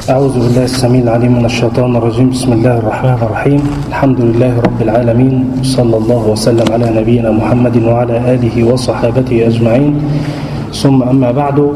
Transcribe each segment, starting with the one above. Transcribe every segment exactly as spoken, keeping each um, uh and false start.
أعوذ بالله السميع العليم من الشيطان الرجيم. بسم الله الرحمن الرحيم. الحمد لله رب العالمين، صلى الله وسلم على نبينا محمد وعلى آله وصحابته أجمعين، ثم أما بعد.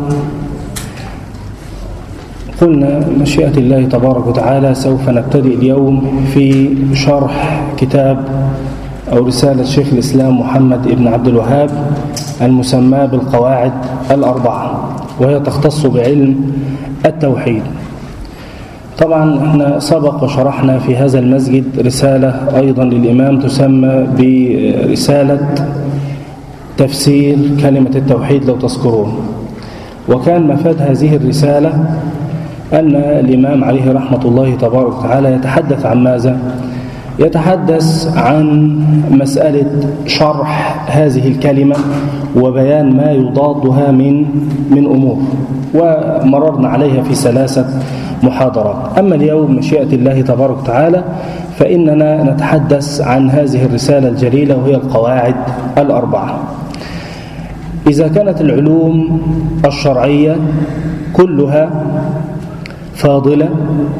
قلنا مشيئة الله تبارك وتعالى سوف نبتدئ اليوم في شرح كتاب أو رسالة شيخ الإسلام محمد بن عبد الوهاب المسمى بالقواعد الأربعة، وهي تختص بعلم التوحيد. طبعا احنا سبق وشرحنا في هذا المسجد رسالة أيضا للإمام تسمى برسالة تفسير كلمة التوحيد لو تذكرون، وكان مفاد هذه الرسالة أن الإمام عليه رحمة الله تبارك وتعالى يتحدث عن ماذا؟ يتحدث عن مسألة شرح هذه الكلمة وبيان ما يضادها من من أمور، ومررنا عليها في ثلاثة محاضرات. أما اليوم مشيئة الله تبارك وتعالى فإننا نتحدث عن هذه الرسالة الجليلة، وهي القواعد الأربعة. إذا كانت العلوم الشرعية كلها فاضلة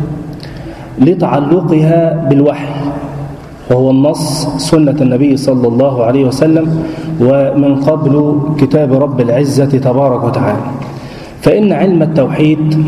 لتعلقها بالوحي، وهو النص سنة النبي صلى الله عليه وسلم، ومن قبل كتاب رب العزة تبارك وتعالى، فإن علم التوحيد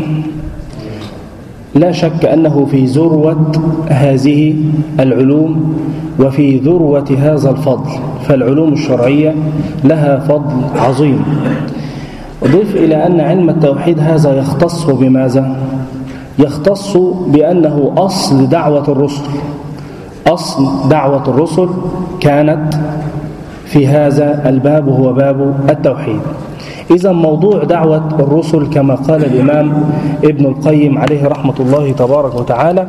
لا شك أنه في ذروة هذه العلوم وفي ذروة هذا الفضل، فالعلوم الشرعية لها فضل عظيم. ضف إلى أن علم التوحيد هذا يختص بماذا؟ يختص بأنه أصل دعوة الرسل. أصل دعوة الرسل كانت في هذا الباب، وهو باب التوحيد. إذا موضوع دعوة الرسل كما قال الإمام ابن القيم عليه رحمة الله تبارك وتعالى: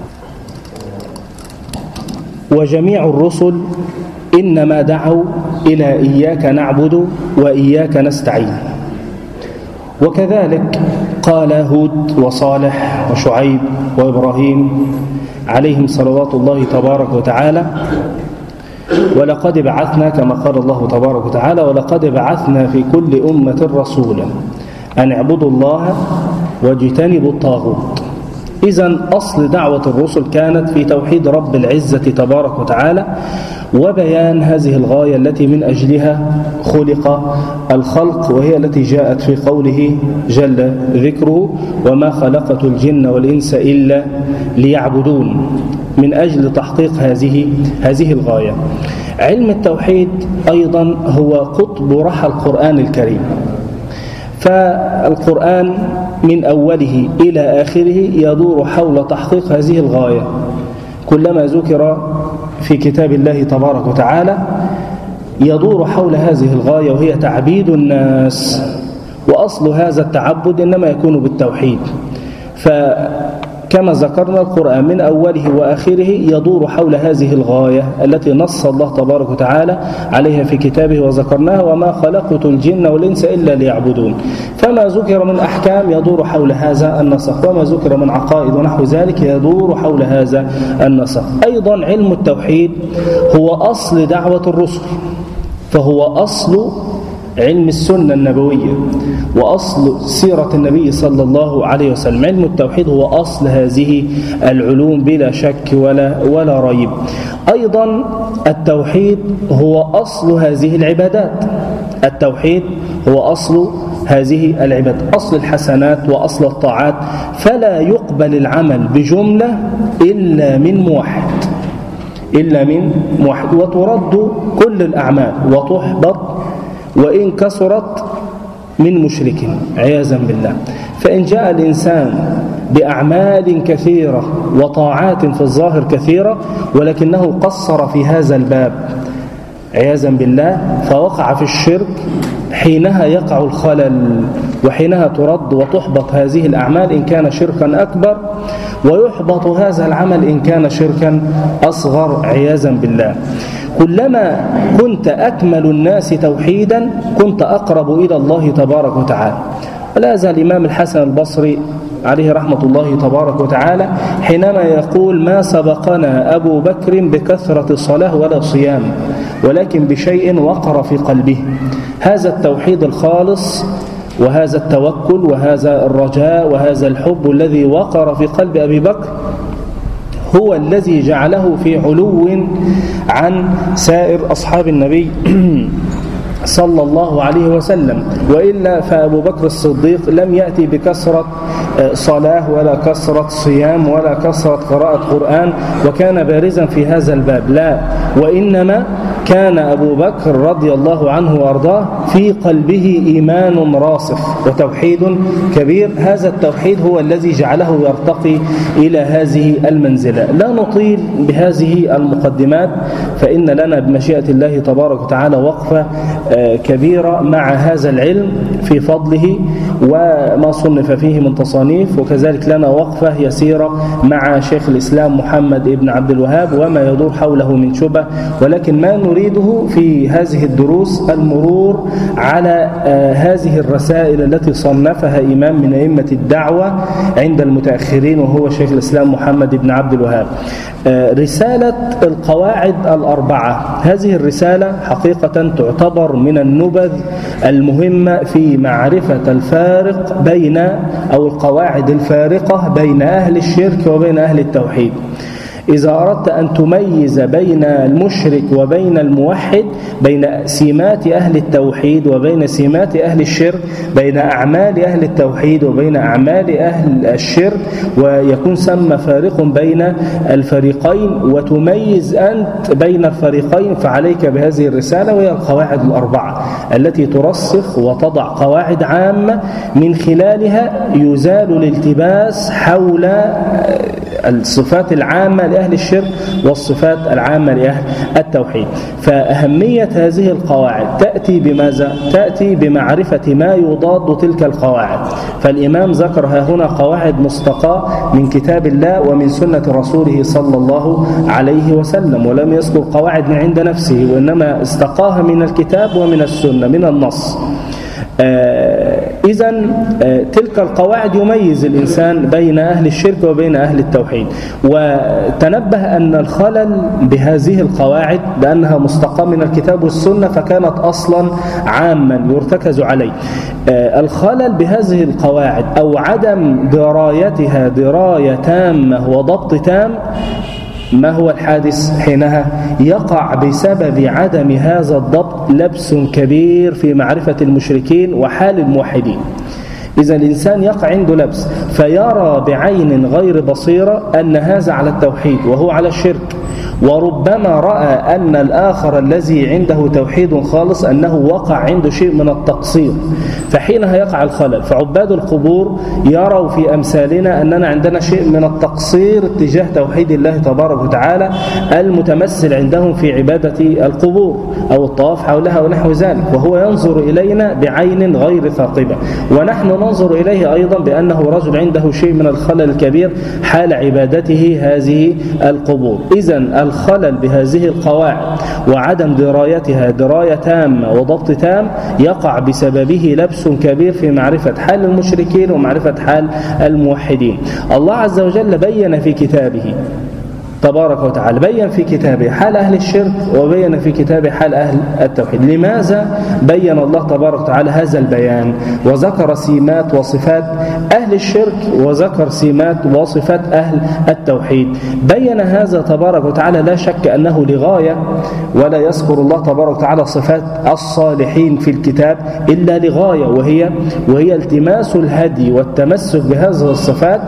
وجميع الرسل إنما دعوا إلى إياك نعبد وإياك نستعين. وكذلك قال هود وصالح وشعيب وإبراهيم عليهم صلوات الله تبارك وتعالى: ولقد بعثنا، كما قال الله تبارك وتعالى: ولقد بعثنا في كل أمة رسولا أن اعبدوا الله واجتنبوا الطاغوت. إذن أصل دعوة الرسل كانت في توحيد رب العزة تبارك وتعالى، وبيان هذه الغاية التي من أجلها خلق الخلق، وهي التي جاءت في قوله جل ذكره: وما خلقت الجن والإنس إلا ليعبدون، من أجل تحقيق هذه هذه الغاية. علم التوحيد أيضا هو قطب رحى القرآن الكريم، فالقرآن من أوله إلى آخره يدور حول تحقيق هذه الغاية. كلما ذكر في كتاب الله تبارك وتعالى يدور حول هذه الغاية، وهي تعبيد الناس، وأصل هذا التعبد إنما يكون بالتوحيد. فكما ذكرنا القرآن من أوله وآخره يدور حول هذه الغاية التي نص الله تبارك وتعالى عليها في كتابه وذكرناها: وما خلقت الجن والإنس إلا ليعبدون. فما ذكر من أحكام يدور حول هذا النسق، وما ذكر من عقائد ونحو ذلك يدور حول هذا النسق. أيضا علم التوحيد هو أصل دعوة الرسل، فهو أصل علم السنة النبوية وأصل سيرة النبي صلى الله عليه وسلم. علم التوحيد هو أصل هذه العلوم بلا شك ولا ولا ريب. أيضا التوحيد هو أصل هذه العبادات. التوحيد هو أصل هذه العبادات، أصل الحسنات وأصل الطاعات، فلا يقبل العمل بجملة إلا من موحد إلا من موحد وترد كل الأعمال وتحبط وإن كثرت من مشرك عياذا بالله. فإن جاء الإنسان بأعمال كثيرة وطاعات في الظاهر كثيرة، ولكنه قصر في هذا الباب عياذا بالله فوقع في الشرك، حينها يقع الخلل، وحينها ترد وتحبط هذه الأعمال إن كان شركا أكبر، ويحبط هذا العمل إن كان شركا أصغر عياذا بالله. كلما كنت أكمل الناس توحيدا كنت أقرب إلى الله تبارك وتعالى. ولا يزال الإمام الحسن البصري عليه رحمة الله تبارك وتعالى حينما يقول: ما سبقنا أبو بكر بكثرة صلاة ولا صيام، ولكن بشيء وقر في قلبه، هذا التوحيد الخالص وهذا التوكل وهذا الرجاء وهذا الحب الذي وقر في قلب أبي بكر هو الذي جعله في علو عن سائر أصحاب النبي صلى الله عليه وسلم. وإلا فأبو بكر الصديق لم يأتي بكثرة صلاة ولا كثرة صيام ولا كثرة قراءة قرآن وكان بارزا في هذا الباب، لا، وإنما كان أبو بكر رضي الله عنه وأرضاه في قلبه إيمان راسخ وتوحيد كبير. هذا التوحيد هو الذي جعله يرتقي إلى هذه المنزلة. لا نطيل بهذه المقدمات، فإن لنا بمشيئة الله تبارك وتعالى وقفة كبيرة مع هذا العلم في فضله وما صنف فيه من تصانيف، وكذلك لنا وقفة يسيرة مع شيخ الإسلام محمد ابن عبد الوهاب وما يدور حوله من شبه. ولكن ما نريده في هذه الدروس المرور على هذه الرسائل التي صنفها إمام من أئمة الدعوة عند المتأخرين وهو شيخ الإسلام محمد ابن عبد الوهاب. رسالة القواعد الأربعة، هذه الرسالة حقيقة تعتبر من النبذ المهمة في معرفة الفارق بين أو القواعد الفارقة بين أهل الشرك وبين أهل التوحيد. إذا أردت أن تميز بين المشرك وبين الموحد، بين سمات أهل التوحيد وبين سمات أهل الشرك، بين أعمال أهل التوحيد وبين أعمال أهل الشرك، ويكون ثم فارق بين الفريقين وتميز أنت بين الفريقين، فعليك بهذه الرسالة وهي القواعد الأربعة التي ترسخ وتضع قواعد عامة من خلالها يزال الالتباس حول الصفات العامة لأهل الشرك والصفات العامة لأهل التوحيد. فأهمية هذه القواعد تأتي بماذا؟ تأتي بمعرفة ما يضاد تلك القواعد. فالإمام ذكر هنا قواعد مستقاة من كتاب الله ومن سنة رسوله صلى الله عليه وسلم، ولم يذكر قواعد من عند نفسه، وإنما استقاها من الكتاب ومن السنة من النص. آه إذن آه تلك القواعد يميز الإنسان بين أهل الشرك وبين أهل التوحيد. وتنبه أن الخلل بهذه القواعد لأنها مستقاة من الكتاب والسنة فكانت أصلا عاما يرتكز عليه. آه الخلل بهذه القواعد أو عدم درايتها دراية تامة وضبط تام، ما هو الحادث حينها؟ يقع بسبب عدم هذا الضبط لبس كبير في معرفة المشركين وحال الموحدين. إذا الإنسان يقع عنده لبس فيرى بعين غير بصيرة أن هذا على التوحيد وهو على الشرك، وربما رأى أن الآخر الذي عنده توحيد خالص أنه وقع عنده شيء من التقصير، فحينها يقع الخلل. فعباد القبور يروا في أمثالنا أننا عندنا شيء من التقصير اتجاه توحيد الله تبارك وتعالى المتمثل عندهم في عبادة القبور أو الطواف حولها ونحو ذلك، وهو ينظر إلينا بعين غير ثاقبة، ونحن ننظر إليه أيضا بأنه رجل عنده شيء من الخلل الكبير حال عبادته هذه القبور. إذن الخلل بهذه القواعد وعدم درايتها دراية تامة وضبط تام يقع بسببه لبس كبير في معرفة حال المشركين ومعرفة حال الموحدين. الله عز وجل بين في كتابه تبارك وتعالى، بين في كتابه حال أهل الشرك وبين في كتابه حال أهل التوحيد. لماذا بين الله تبارك وتعالى هذا البيان وذكر سمات وصفات أهل الشرك وذكر سمات وصفات أهل التوحيد؟ بين هذا تبارك وتعالى لا شك أنه لغاية، ولا يذكر الله تبارك وتعالى صفات الصالحين في الكتاب إلا لغاية، وهي وهي التماس الهدي والتمسك بهذه الصفات،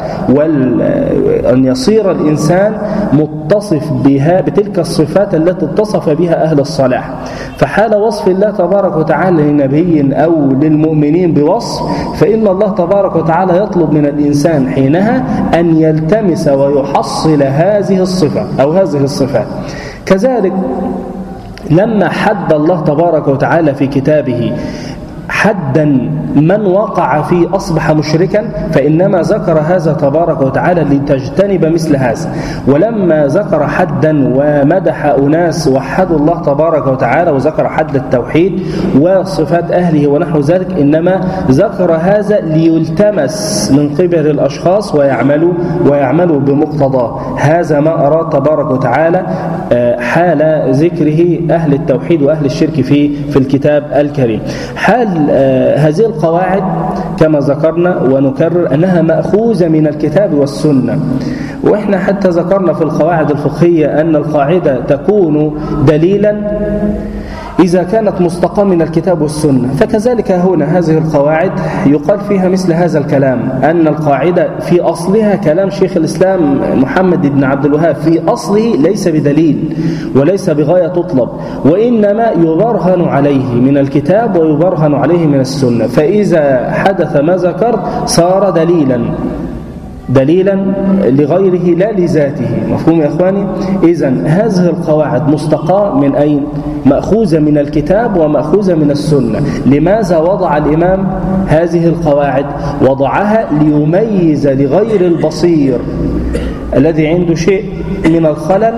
وأن يصير الإنسان متصف بها بتلك الصفات التي اتصف بها أهل الصلاح. فحال وصف الله تبارك وتعالى لنبي أو للمؤمنين بوصف، فإن الله تبارك وتعالى يطلب من الإنسان حينها أن يلتمس ويحصل هذه الصفة أو هذه الصفات. كذلك لما حد الله تبارك وتعالى في كتابه حدا من وقع فيه أصبح مشركا، فإنما ذكر هذا تبارك وتعالى لتجتنب مثل هذا. ولما ذكر حدا ومدح أناس وحدوا الله تبارك وتعالى وذكر حد التوحيد وصفات أهله ونحو ذلك، إنما ذكر هذا ليلتمس من قبل الأشخاص ويعملوا ويعملوا بمقتضاه. هذا ما أراد تبارك وتعالى حال ذكره أهل التوحيد وأهل الشرك في في الكتاب الكريم. حال هذه القواعد كما ذكرنا ونكرر أنها مأخوذة من الكتاب والسنة. وإحنا حتى ذكرنا في القواعد الفقهية أن القاعدة تكون دليلا إذا كانت مستقاة من الكتاب والسنة، فكذلك هنا هذه القواعد يقال فيها مثل هذا الكلام، أن القاعدة في أصلها كلام شيخ الإسلام محمد بن عبد الوهاب في أصله ليس بدليل وليس بغاية تطلب، وإنما يبرهن عليه من الكتاب ويبرهن عليه من السنة، فإذا حدث ما ذكرت صار دليلا دليلا لغيره لا لذاته. مفهوم يا إخواني؟ إذن هذه القواعد مستقاة من أين؟ مأخوذة من الكتاب ومأخوذة من السنة. لماذا وضع الإمام هذه القواعد؟ وضعها ليميز لغير البصير الذي عنده شيء من الخلل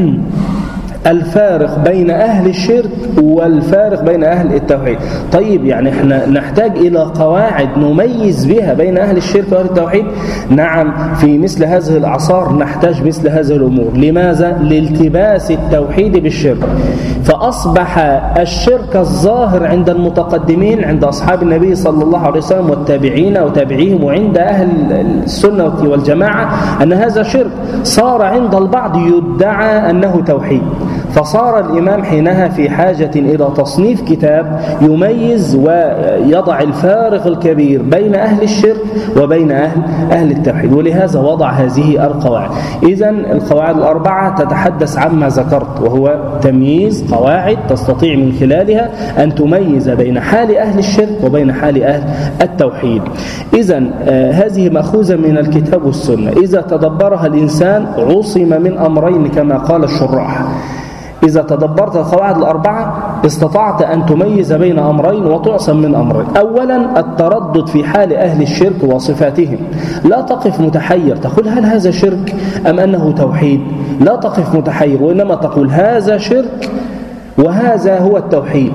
الفارق بين أهل الشرك والفارق بين أهل التوحيد. طيب يعني احنا نحتاج إلى قواعد نميز بها بين أهل الشرك وأهل التوحيد؟ نعم، في مثل هذه الأعصار نحتاج مثل هذه الأمور. لماذا؟ لالتباس التوحيد بالشرك، فأصبح الشرك الظاهر عند المتقدمين عند أصحاب النبي صلى الله عليه وسلم والتابعين وتابعيهم، وعند أهل السنة والجماعة أن هذا شرك، صار عند البعض يدعى أنه توحيد. فصار الإمام حينها في حاجة إلى تصنيف كتاب يميز ويضع الفارق الكبير بين أهل الشرك وبين أهل, أهل التوحيد، ولهذا وضع هذه القواعد. إذن القواعد الأربعة تتحدث عما ذكرت، وهو تمييز قواعد تستطيع من خلالها أن تميز بين حال أهل الشرك وبين حال أهل التوحيد. إذن آه هذه مأخوذة من الكتاب والسنة. إذا تدبرها الإنسان عصم من أمرين كما قال الشراح. إذا تدبرت القواعد الأربعة استطعت أن تميز بين أمرين وتعصم من أمرين. أولا التردد في حال أهل الشرك وصفاتهم، لا تقف متحير تقول هل هذا شرك أم أنه توحيد، لا تقف متحير، وإنما تقول هذا شرك وهذا هو التوحيد.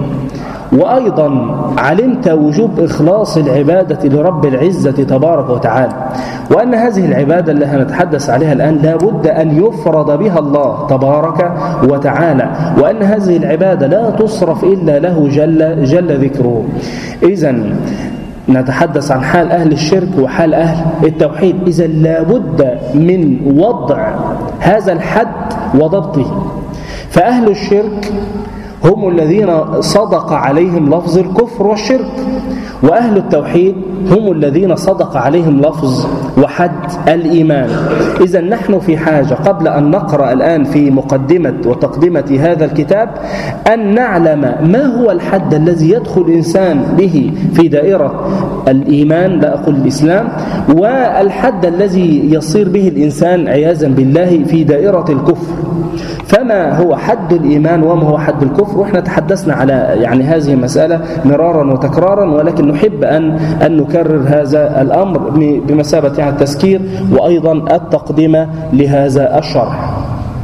وأيضا علمت وجوب إخلاص العبادة لرب العزة تبارك وتعالى، وأن هذه العبادة اللي هنتحدث عليها الآن لابد أن يفرض بها الله تبارك وتعالى، وأن هذه العبادة لا تصرف إلا له جل, جل ذكره. إذن نتحدث عن حال أهل الشرك وحال أهل التوحيد. إذن لابد من وضع هذا الحد وضبطه. فأهل الشرك هم الذين صدق عليهم لفظ الكفر والشرك، وأهل التوحيد هم الذين صدق عليهم لفظ وحد الإيمان. إذن نحن في حاجة قبل أن نقرأ الآن في مقدمة وتقدمة هذا الكتاب أن نعلم ما هو الحد الذي يدخل الإنسان به في دائرة الإيمان، لا أقول الإسلام، والحد الذي يصير به الإنسان عياذا بالله في دائرة الكفر. فما هو حد الإيمان وما هو حد الكفر؟ وإحنا تحدثنا على يعني هذه المسألة مرارا وتكرارا، ولكن نحب أن أن نكرر هذا الأمر بمثابة يعني التذكير وأيضا التقدمة لهذا الشرح.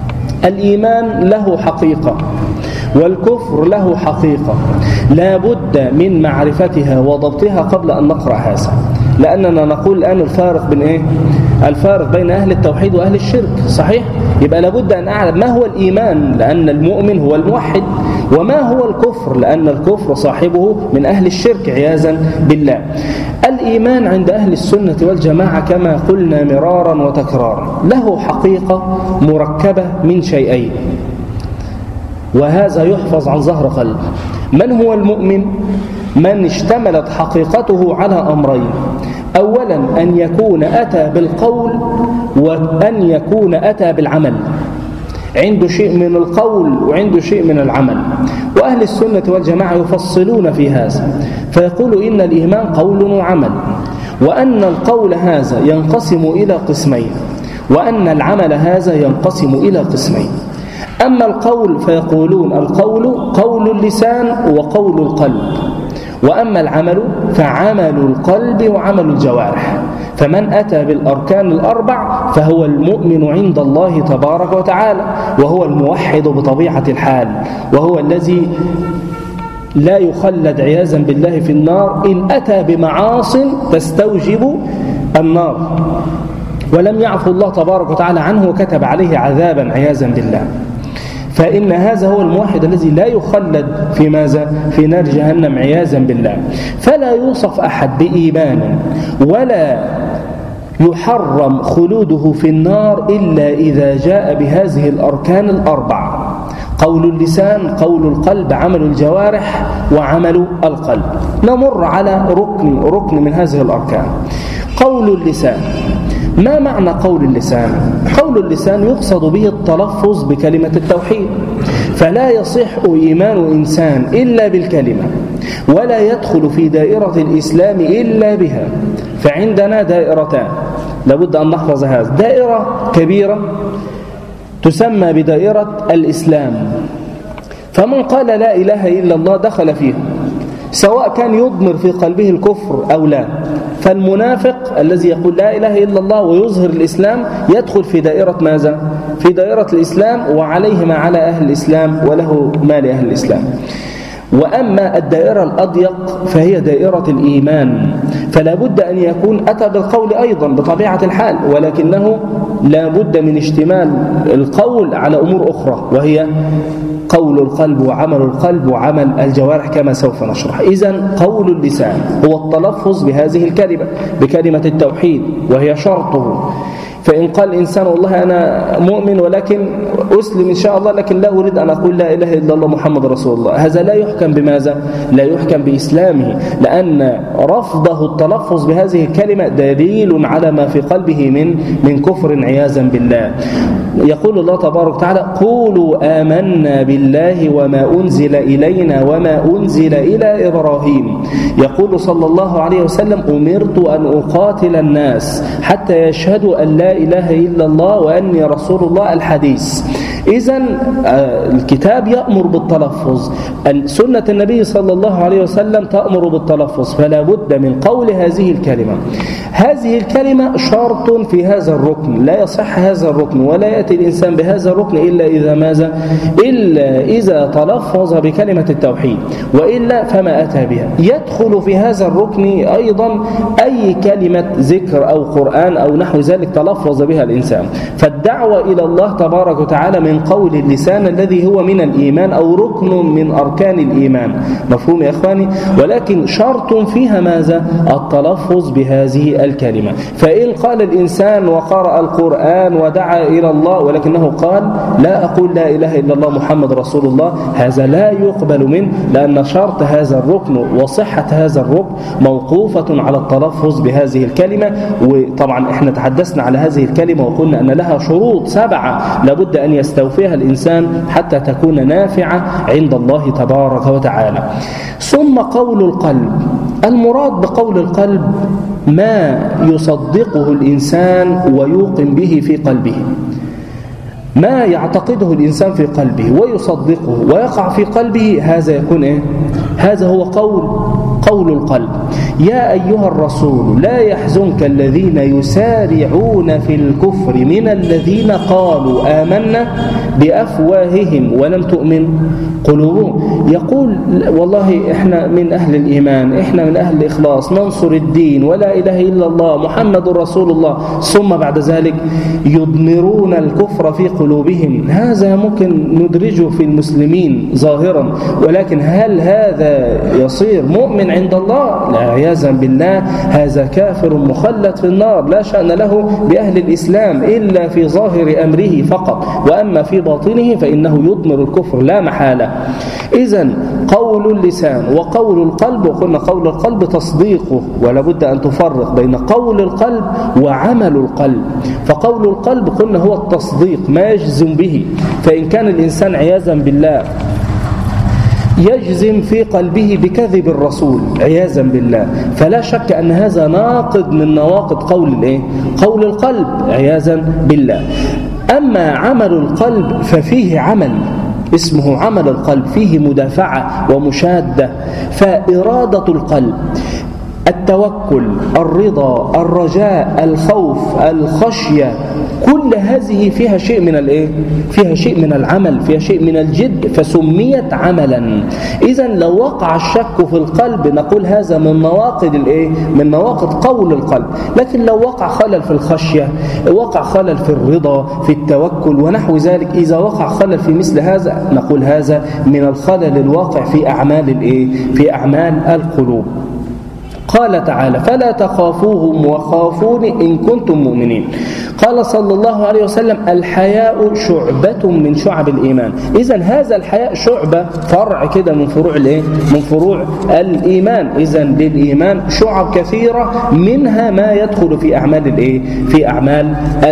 الإيمان له حقيقة والكفر له حقيقة، لا بد من معرفتها وضبطها قبل أن نقرأ هذا، لأننا نقول الآن الفارق بين إيه؟ الفارق بين أهل التوحيد وأهل الشرك، صحيح؟ يبقى لابد أن أعلم ما هو الإيمان، لأن المؤمن هو الموحد، وما هو الكفر، لأن الكفر صاحبه من أهل الشرك عياذا بالله. الإيمان عند أهل السنة والجماعة كما قلنا مرارا وتكرارا له حقيقة مركبة من شيئين، وهذا يحفظ عن ظهر قلب. من هو المؤمن؟ من اشتملت حقيقته على أمرين: أولا أن يكون أتى بالقول، وأن يكون أتى بالعمل، عنده شيء من القول وعنده شيء من العمل. وأهل السنة والجماعة يفصلون في هذا فيقول إن الإيمان قول وعمل، وأن القول هذا ينقسم إلى قسمين، وأن العمل هذا ينقسم إلى قسمين. أما القول فيقولون القول قول اللسان وقول القلب، وأما العمل فعمل القلب وعمل الجوارح. فمن أتى بالأركان الأربع فهو المؤمن عند الله تبارك وتعالى، وهو الموحد بطبيعة الحال، وهو الذي لا يخلد عياذا بالله في النار إن أتى بمعاصٍ تستوجب النار، ولم يعفو الله تبارك وتعالى عنه وكتب عليه عذابا عياذا بالله. فإن هذا هو الموحد الذي لا يخلد في ماذا؟ في نار جهنم عياذا بالله. فلا يوصف أحد بإيمان ولا يحرم خلوده في النار إلا إذا جاء بهذه الأركان الأربع: قول اللسان، قول القلب، عمل الجوارح، وعمل القلب. نمر على ركن ركن من هذه الأركان. قول اللسان. ما معنى قول اللسان؟ قول اللسان يقصد به التلفظ بكلمة التوحيد، فلا يصح إيمان إنسان إلا بالكلمة، ولا يدخل في دائرة الإسلام إلا بها. فعندنا دائرتان لابد أن نحفظ هذا: دائرة كبيرة تسمى بدائرة الإسلام، فمن قال لا إله إلا الله دخل فيها، سواء كان يضمر في قلبه الكفر أو لا. فالمنافق الذي يقول لا إله إلا الله ويظهر الإسلام يدخل في دائرة ماذا؟ في دائرة الإسلام، وعليه ما على أهل الإسلام وله ما لأهل الإسلام. وأما الدائرة الأضيق فهي دائرة الإيمان، فلا بد أن يكون أتى بالقول أيضا بطبيعة الحال، ولكنه لا بد من اشتمال القول على أمور أخرى، وهي قول القلب وعمل القلب وعمل الجوارح كما سوف نشرح. إذن قول اللسان هو التلفظ بهذه الكلمة، بكلمة التوحيد، وهي شرطه. فإن قال الإنسان والله أنا مؤمن ولكن أسلم إن شاء الله، لكن لا أريد أن أقول لا إله إلا الله محمد رسول الله، هذا لا يحكم بماذا؟ لا يحكم بإسلامه، لأن رفضه التلفظ بهذه الكلمة دليل على ما في قلبه من من كفر عياذا بالله. يقول الله تبارك وتعالى: قولوا آمنا بالله وما أنزل إلينا وما أنزل إلى إبراهيم. يقول صلى الله عليه وسلم: أمرت أن أقاتل الناس حتى يشهدوا أن لا إله إلا الله وأني رسول الله. الحديث. إذن الكتاب يأمر بالتلفظ، سنة النبي صلى الله عليه وسلم تأمر بالتلفظ، فلا بد من قول هذه الكلمة. هذه الكلمة شرط في هذا الركن، لا يصح هذا الركن ولا يأتي الإنسان بهذا الركن إلا إذا ماذا؟ إلا إذا تلفظ بكلمة التوحيد، وإلا فما أتى بها. يدخل في هذا الركن أيضا أي كلمة ذكر أو قرآن أو نحو ذلك تلفظ بها الإنسان. فالدعوة إلى الله تبارك وتعالى من قول اللسان الذي هو من الإيمان أو ركن من أركان الإيمان. مفهوم يا أخواني؟ ولكن شرط فيها ماذا؟ التلفظ بهذه الكلمة. فإن قال الإنسان وقرأ القرآن ودعا إلى الله ولكنه قال لا أقول لا إله إلا الله محمد رسول الله، هذا لا يقبل منه، لأن شرط هذا الركن وصحة هذا الركن موقوفة على التلفظ بهذه الكلمة. وطبعا احنا تحدثنا على هذه الكلمة وقلنا أن لها شروط سبعة لابد أن يستوفيها الإنسان حتى تكون نافعة عند الله تبارك وتعالى. ثم قول القلب. المراد بقول القلب ما يصدقه الإنسان ويوقن به في قلبه، ما يعتقده الإنسان في قلبه ويصدقه ويقع في قلبه، هذا يكون إيه؟ هذا هو قول قول القلب. يا أيها الرسول لا يحزنك الذين يسارعون في الكفر من الذين قالوا آمنا بأفواههم ولم تؤمن قلوبهم. يقول والله إحنا من أهل الإيمان، إحنا من أهل الإخلاص، ننصر الدين ولا إله إلا الله محمد رسول الله، ثم بعد ذلك يضمرون الكفر في قلوبهم. هذا ممكن ندرجه في المسلمين ظاهرا، ولكن هل هذا يصير مؤمن عند الله؟ لا، عياذا بالله هذا كافر مخلد في النار، لا شأن له بأهل الإسلام إلا في ظاهر أمره فقط، وأما في باطنه فإنه يضمر الكفر لا محالة. إذن قول اللسان وقول القلب، وقلنا قول القلب تصديقه، ولا بد أن تفرق بين قول القلب وعمل القلب. فقول القلب قلنا هو التصديق، ما يجزم به. فإن كان الإنسان عياذا بالله يجزم في قلبه بكذب الرسول عياذا بالله، فلا شك أن هذا ناقض من نواقض قول الايه؟ قول القلب عياذا بالله. أما عمل القلب ففيه عمل اسمه عمل القلب، فيه مدافعة ومشادة. فإرادة القلب التوكل، الرضا، الرجاء، الخوف، الخشية، كل هذه فيها شيء من الايه؟ فيها شيء من العمل، فيها شيء من الجد، فسميت عملا. إذن لو وقع الشك في القلب نقول هذا من نواقض الايه؟ من نواقض قول القلب. لكن لو وقع خلل في الخشية، وقع خلل في الرضا، في التوكل ونحو ذلك، إذا وقع خلل في مثل هذا نقول هذا من الخلل الواقع في أعمال الايه؟ في أعمال القلوب. قال تعالى: فلا تخافوهم وخافوني إن كنتم مؤمنين. قال صلى الله عليه وسلم: الحياء شعبة من شعب الإيمان. إذن هذا الحياء شعبة، فرع كده من فروع الايه؟ من فروع الإيمان. إذن للإيمان شعب كثيرة، منها ما يدخل في أعمال الايه؟ في أعمال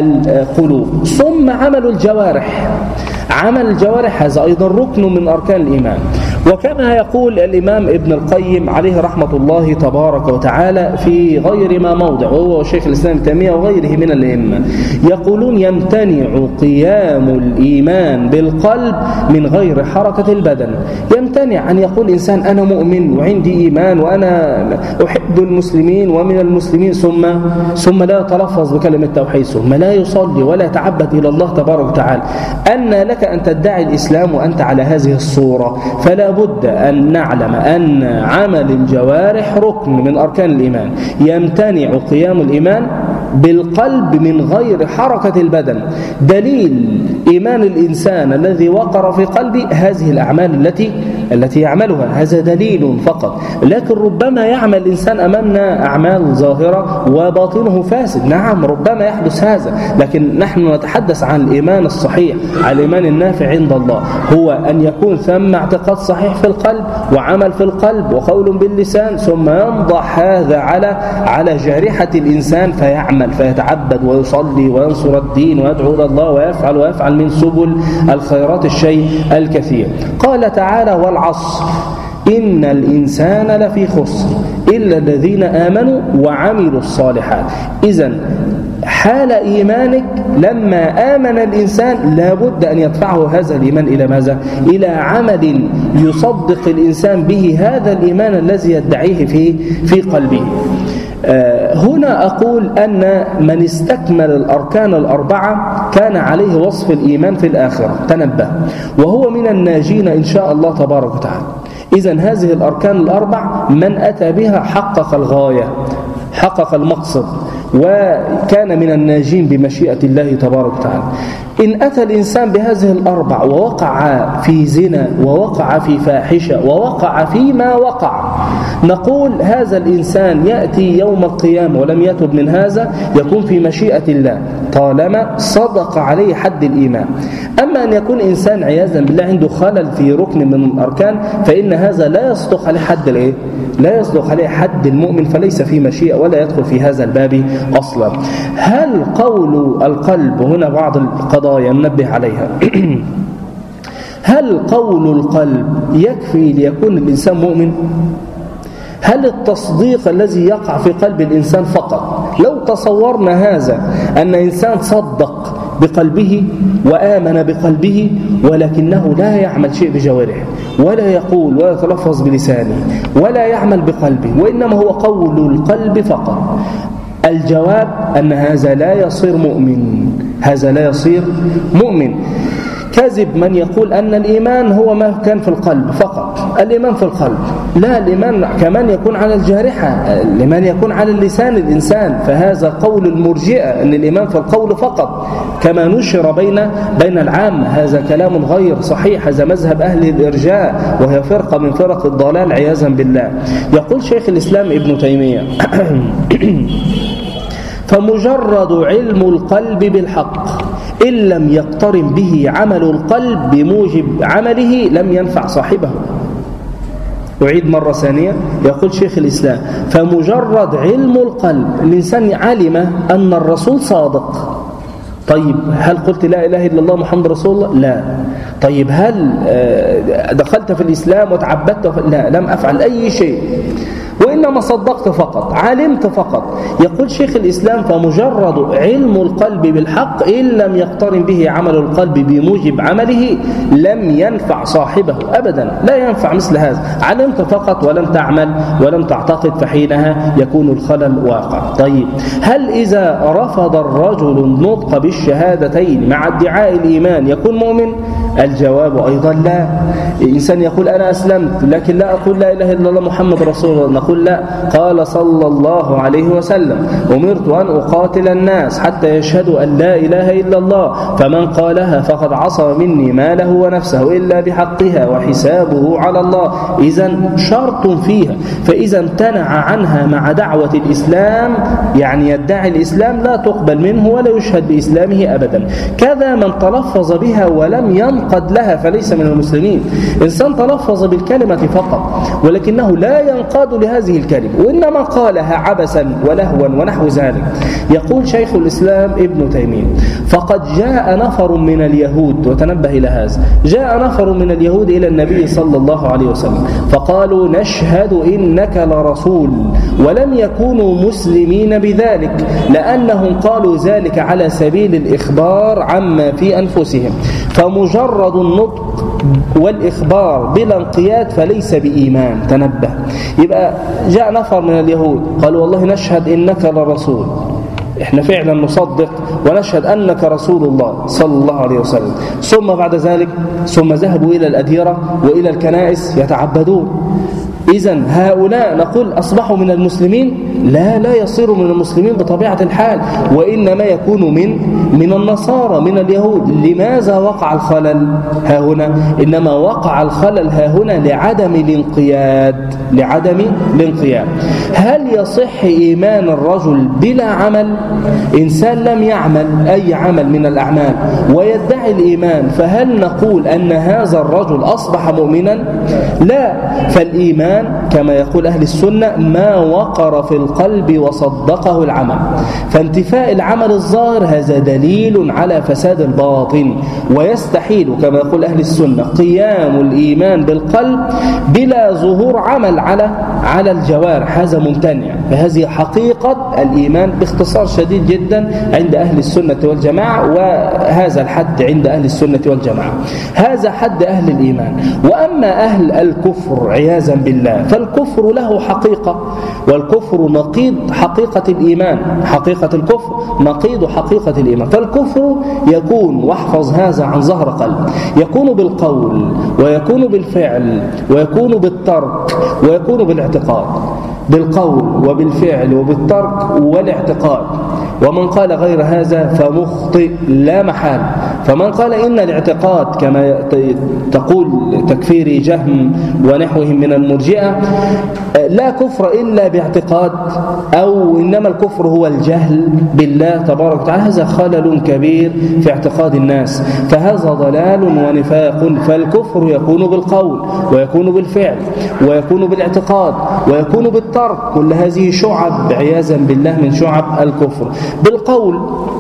القلوب. ثم عمل الجوارح. عمل الجوارح هذا أيضا ركن من أركان الإيمان. وكما يقول الإمام ابن القيم عليه رحمة الله تبارك وتعالى في غير ما موضع، وهو شيخ الإسلام ابن تيمية وغيره من الأئمة، يقولون: يمتنع قيام الإيمان بالقلب من غير حركة البدن. يمتنع أن يقول إنسان أنا مؤمن وعندي إيمان وأنا أحب المسلمين ومن المسلمين، ثم ثم لا يتلفظ بكلمة توحيد، ثم لا يصلي ولا يتعبد إلى الله تبارك وتعالى. أن لك أن تدعي الإسلام وأنت على هذه الصورة؟ فلا بد أن نعلم أن عمل الجوارح ركن من أركان الإيمان. يمتنع قيام الإيمان بالقلب من غير حركة البدن. دليل إيمان الإنسان الذي وقر في قلبه هذه الأعمال التي التي يعملها، هذا دليل فقط. لكن ربما يعمل الإنسان أمامنا أعمال ظاهرة وباطنه فاسد، نعم ربما يحدث هذا، لكن نحن نتحدث عن الإيمان الصحيح، عن الإيمان النافع عند الله، هو أن يكون ثم اعتقاد صحيح في القلب وعمل في القلب وقول باللسان، ثم ينضح هذا على على جارحة الإنسان فيعمل فيتعبد ويصلي وينصر الدين ويدعو إلى الله ويفعل ويفعل من سبل الخيرات الشيء الكثير. قال تعالى: والعصر إن الإنسان لفي خسر إلا الذين آمنوا وعملوا الصالحات. إذن حال إيمانك لما آمن الإنسان لابد أن يدفعه هذا الإيمان إلى ماذا؟ إلى عمل يصدق الإنسان به هذا الإيمان الذي يدعيه في في قلبه. هنا أقول أن من استكمل الأركان الأربعة كان عليه وصف الإيمان في الآخرة، تنبه، وهو من الناجين إن شاء الله تبارك وتعالى. إذن هذه الأركان الأربع من أتى بها حقق الغاية، حقق المقصد، وكان من الناجين بمشيئة الله تبارك وتعالى. إن أتى الإنسان بهذه الأربع ووقع في زنا ووقع في فاحشة ووقع فيما وقع، نقول هذا الإنسان يأتي يوم القيامة ولم يتب من هذا يكون في مشيئة الله طالما صدق عليه حد الإيمان. أما أن يكون إنسان عياذا بالله عنده خلل في ركن من الأركان فإن هذا لا يصدق عليه حد الإيه؟ لا يصدق عليه حد المؤمن، فليس في مشيئة ولا يدخل في هذا الباب أصلا. هل قول القلب هنا بعض القضايا ننبه عليها هل قول القلب يكفي ليكون الإنسان مؤمن؟ هل التصديق الذي يقع في قلب الإنسان فقط؟ لو تصورنا هذا أن إنسان صدق بقلبه وآمن بقلبه ولكنه لا يعمل شيء بجوارحه ولا يقول ولا يتلفظ بلسانه ولا يعمل بقلبه، وإنما هو قول القلب فقط، الجواب أن هذا لا يصير مؤمن، هذا لا يصير مؤمن. كذب من يقول أن الإيمان هو ما كان في القلب فقط، الإيمان في القلب، لا، الإيمان كمان يكون على الجارحة، الإيمان يكون على اللسان الإنسان، فهذا قول المرجئة أن الإيمان في القول فقط كما نشر بين بين العام. هذا كلام غير صحيح، هذا مذهب أهل الإرجاء وهي فرقة من فرق الضلال عياذا بالله. يقول شيخ الإسلام ابن تيمية فمجرد علم القلب بالحق إن لم يقترن به عمل القلب بموجب عمله لم ينفع صاحبه. أعيد مرة ثانية، يقول شيخ الإسلام فمجرد علم القلب، الإنسان علم أن الرسول صادق، طيب هل قلت لا إله إلا الله محمد رسول الله؟ لا. طيب هل دخلت في الإسلام وتعبدت؟ لا، لم أفعل أي شيء، وإنما صدقت فقط، علمت فقط. يقول شيخ الإسلام فمجرد علم القلب بالحق إن لم يقترن به عمل القلب بموجب عمله لم ينفع صاحبه أبدا، لا ينفع مثل هذا. علمت فقط ولم تعمل ولم تعتقد، فحينها يكون الخلل واقع. طيب، هل إذا رفض الرجل النطق بالشهادتين مع ادعاء الإيمان يكون مؤمن؟ الجواب أيضا لا. إنسان يقول أنا أسلمت لكن لا أقول لا إله إلا الله محمد رسول الله، نقول لا. قال صلى الله عليه وسلم أمرت أن أقاتل الناس حتى يشهدوا أن لا إله إلا الله، فمن قالها فقد عصم مني ماله ونفسه إلا بحقها وحسابه على الله. إذن شرط فيها، فإذا امتنع عنها مع دعوة الإسلام يعني يدعي الإسلام لا تقبل منه ولا يشهد بإسلامه أبدا. كذا من تلفظ بها ولم ينقد لها فليس من المسلمين. إنسان تلفظ بالكلمة فقط ولكنه لا ينقاد لهذه الكلمة وإنما قالها عبثا ولهوا ونحو ذلك. يقول شيخ الإسلام ابن تيمية فقد جاء نفر من اليهود، وتنبه إلى هذا، جاء نفر من اليهود إلى النبي صلى الله عليه وسلم فقالوا نشهد إنك لرسول، ولم يكونوا مسلمين بذلك لأنهم قالوا ذلك على سبيل الإخبار عما في أنفسهم، فمجرد النطق والإخبار بلا انقياد فليس بإيمان. تنبه. يبقى جاء نفر من اليهود قالوا والله نشهد إنك لرسول، احنا فعلا نصدق ونشهد أنك رسول الله صلى الله عليه وسلم، ثم بعد ذلك ثم ذهبوا إلى الأديرة وإلى الكنائس يتعبدون. إذن هؤلاء نقول أصبحوا من المسلمين؟ لا، لا يصيروا من المسلمين بطبيعة الحال، وإنما يكونوا من من النصارى من اليهود. لماذا وقع الخلل ها هنا؟ إنما وقع الخلل ها هنا لعدم الانقياد، لعدم الانقياد. هل يصح إيمان الرجل بلا عمل؟ إنسان لم يعمل أي عمل من الأعمال ويدعي الإيمان، فهل نقول أن هذا الرجل أصبح مؤمنا؟ لا، فالإيمان كما يقول أهل السنة ما وقر في القلب وصدقه العمل، فانتفاء العمل الظاهر هذا دليل على فساد الباطن، ويستحيل كما يقول أهل السنة قيام الإيمان بالقلب بلا ظهور عمل على على الجوارح، هذا ممتنع. فهذه حقيقة الإيمان باختصار شديد جدا عند أهل السنة والجماعة، وهذا الحد عند أهل السنة والجماعة، هذا حد أهل الإيمان. وأما أهل الكفر عياذا بالله فالكفر له حقيقة، والكفر نقيض حقيقة الإيمان، حقيقة الكفر نقيض حقيقة الإيمان. فالكفر يكون، واحفظ هذا عن ظهر قلب، يكون بالقول ويكون بالفعل ويكون بالترك ويكون بالاعتقاد، بالقول وبالفعل وبالترك والاعتقاد. ومن قال غير هذا فمخطئ لا محال. فمن قال إن الاعتقاد كما تقول تكفير جهم ونحوهم من المرجئة لا كفر إلا باعتقاد، أو إنما الكفر هو الجهل بالله تبارك وتعالى، هذا خلل كبير في اعتقاد الناس، فهذا ضلال ونفاق. فالكفر يكون بالقول ويكون بالفعل ويكون بالاعتقاد ويكون بالترك، كل هذه شعب عياذا بالله من شعب الكفر. بالقول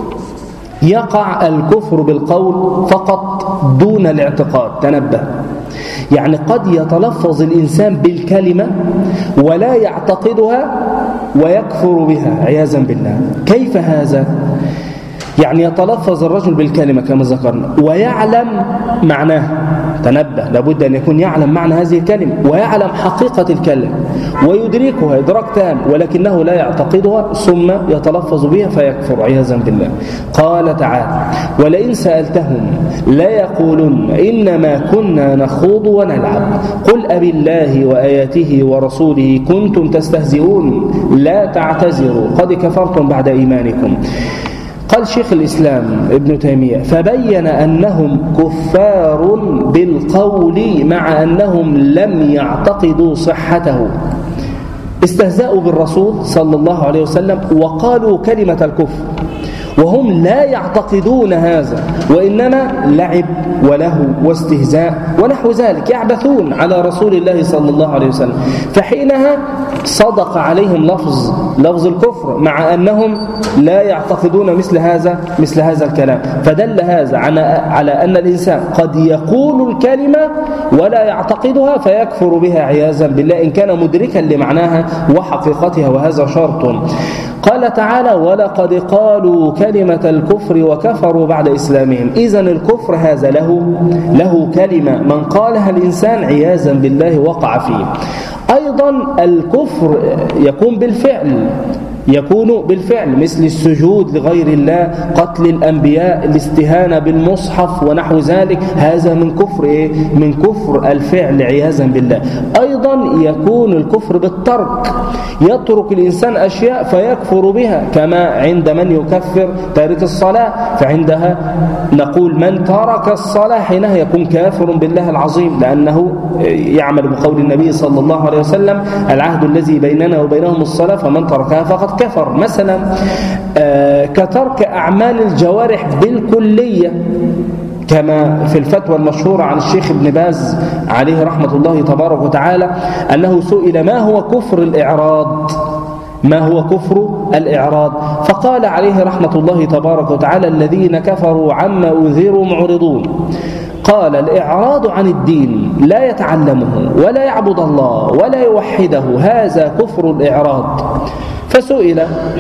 يقع الكفر بالقول فقط دون الاعتقاد. تنبه، يعني قد يتلفظ الإنسان بالكلمة ولا يعتقدها ويكفر بها عياذا بالله. كيف هذا؟ يعني يتلفظ الرجل بالكلمة كما ذكرنا ويعلم معناها. تنبه، لابد أن يكون يعلم معنى هذه الكلمة ويعلم حقيقة الكلمة ويدركها إدراك تام، ولكنه لا يعتقدها ثم يتلفظ بها فيكفر عياذا بالله. قال تعالى ولئن سألتهم لا يقولن إنما كنا نخوض ونلعب قل أبي الله وآياته ورسوله كنتم تستهزئون لا تعتذروا قد كفرتم بعد إيمانكم. قال شيخ الإسلام ابن تيمية فبين أنهم كفار بالقول مع أنهم لم يعتقدوا صحته، استهزأوا بالرسول صلى الله عليه وسلم وقالوا كلمة الكفر وهم لا يعتقدون هذا، وإنما لعب وله واستهزاء ونحو ذلك، يعبثون على رسول الله صلى الله عليه وسلم. فحينها صدق عليهم لفظ لفظ الكفر مع أنهم لا يعتقدون مثل هذا مثل هذا الكلام. فدل هذا على على أن الإنسان قد يقول الكلمة ولا يعتقدها فيكفر بها عياذا بالله إن كان مدركا لمعناها وحقيقتها، وهذا شرط. قال تعالى ولقد قالوا كلمة الكفر وكفروا بعد إسلامهم. إذن الكفر هذا له له كلمة من قالها الإنسان عياذا بالله وقع فيه. أيضا الكفر يكون بالفعل يكون بالفعل مثل السجود لغير الله، قتل الأنبياء، الاستهانة بالمصحف ونحو ذلك، هذا من كفر إيه؟ من كفر الفعل عياذا بالله. أيضا يكون الكفر بالترك، يترك الإنسان أشياء فيكفر بها، كما عند من يكفر تارك الصلاة، فعندها نقول من ترك الصلاة حينها يكون كافر بالله العظيم، لأنه يعمل بقول النبي صلى الله عليه وسلم العهد الذي بيننا وبينهم الصلاة فمن تركها فقد كفر. مثلا آه كترك أعمال الجوارح بالكلية، كما في الفتوى المشهورة عن الشيخ ابن باز عليه رحمة الله تبارك وتعالى أنه سئل ما هو كفر الإعراض ما هو كفر الإعراض فقال عليه رحمة الله تبارك وتعالى الذين كفروا عما أنذروا معرضون. قال الإعراض عن الدين، لا يتعلمه ولا يعبد الله ولا يوحده، هذا كفر الإعراض. فسئل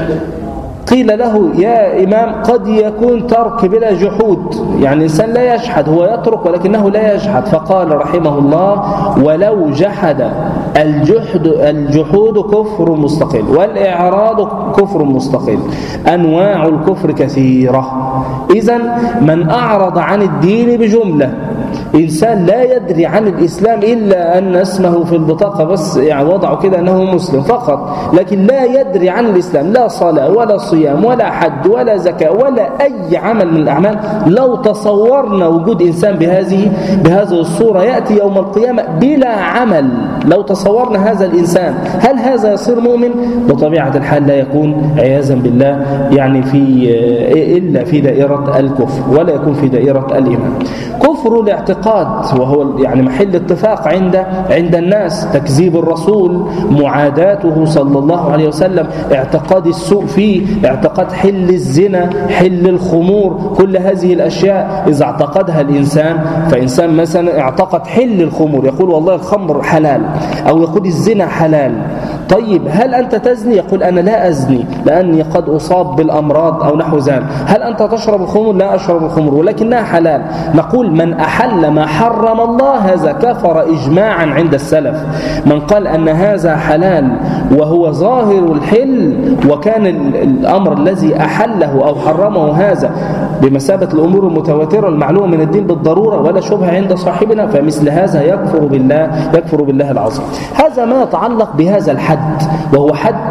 قيل له يا إمام قد يكون ترك بلا جحود، يعني الإنسان لا يجحد، هو يترك ولكنه لا يجحد، فقال رحمه الله ولو جحد الجحد الجحود كفر مستقل والإعراض كفر مستقل، أنواع الكفر كثيرة. إذن من أعرض عن الدين بجملة، إنسان لا يدري عن الإسلام إلا أن اسمه في البطاقة بس يعني وضعوا كده أنه مسلم فقط، لكن لا يدري عن الإسلام، لا صلاة ولا صيام ولا حج ولا زكاة ولا أي عمل من الأعمال. لو تصورنا وجود إنسان بهذه بهذه الصورة يأتي يوم القيامة بلا عمل، لو تصورنا هذا الإنسان هل هذا يصير مؤمن؟ بطبيعة الحال لا يكون عياذا بالله يعني في إلا في دائرة الكفر، ولا يكون في دائرة الإيمان. كفر الاعتقاد وهو يعني محل اتفاق عند عند الناس، تكذيب الرسول، معاداته صلى الله عليه وسلم، اعتقاد السوء فيه، اعتقاد حل الزنا، حل الخمور، كل هذه الأشياء إذا اعتقدها الإنسان، فإنسان مثلا اعتقد حل الخمور يقول والله الخمر حلال، أو يقول الزنا حلال. طيب هل أنت تزني؟ يقول أنا لا أزني لأني قد أصاب بالأمراض أو نحو ذلك. هل أنت تشرب الخمر؟ لا أشرب الخمر ولكنها حلال. نقول من أحل ما حرم الله هذا كفر إجماعا عند السلف. من قال أن هذا حلال وهو ظاهر الحل وكان الأمر الذي أحله أو حرمه هذا بمثابة الأمور المتواترة المعلومة من الدين بالضرورة ولا شبهة عند صاحبنا، فمثل هذا يكفر بالله يكفر بالله العظيم. هذا ما يتعلق بهذا الحد، وهو حد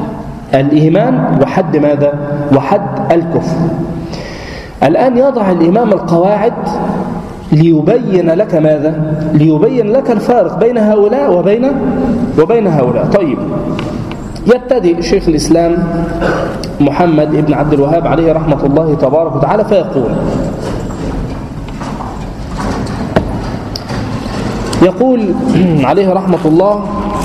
الإيمان وحد ماذا؟ وحد الكفر. الآن يضع الإمام القواعد ليبين لك ماذا؟ ليبين لك الفارق بين هؤلاء وبين وبين هؤلاء. طيب يبتدئ شيخ الإسلام محمد ابن عبد الوهاب عليه رحمة الله تبارك وتعالى فيقول يقول عليه رحمة الله: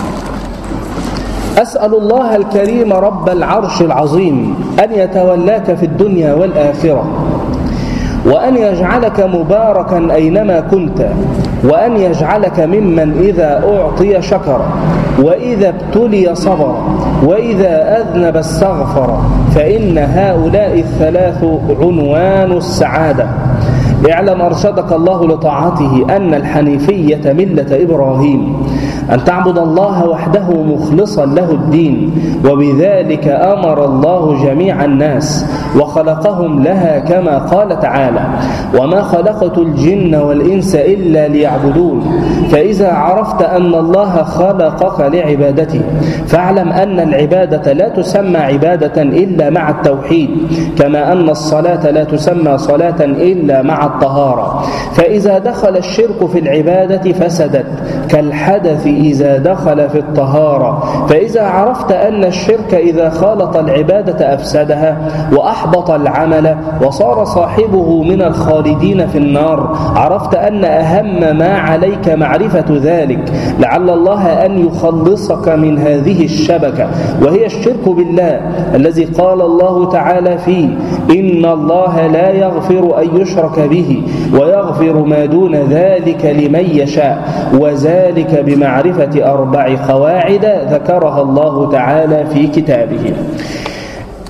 أسأل الله الكريم رب العرش العظيم أن يتولاك في الدنيا والآخرة، وأن يجعلك مباركا أينما كنت، وأن يجعلك ممن إذا أعطي شكر، وإذا ابتلي صبر، وإذا أذنب استغفر، فإن هؤلاء الثلاث عنوان السعادة. اعلم أرشدك الله لطاعته أن الحنيفية ملة إبراهيم، أن تعبد الله وحده مخلصا له الدين، وبذلك أمر الله جميع الناس وخلقهم لها كما قال تعالى: وما خلقت الجن والإنس إلا ليعبدون. فإذا عرفت أن الله خلقك لعبادته فاعلم أن العبادة لا تسمى عبادة إلا مع التوحيد، كما أن الصلاة لا تسمى صلاة إلا مع الطهارة. فإذا دخل الشرك في العبادة فسدت، كالحدث إذا دخل في الطهارة. فإذا عرفت أن الشرك إذا خالط العبادة أفسدها وأحبط العمل وصار صاحبه من الخالدين في النار، عرفت أن أهم ما عليك معرفة ذلك، لعل الله أن يخلصك من هذه الشبكة، وهي الشرك بالله الذي قال الله تعالى فيه: إن الله لا يغفر أن يشرك به ويغفر ما دون ذلك لمن يشاء، وذلك بمعرفة أربع قواعد ذكرها الله تعالى في كتابه.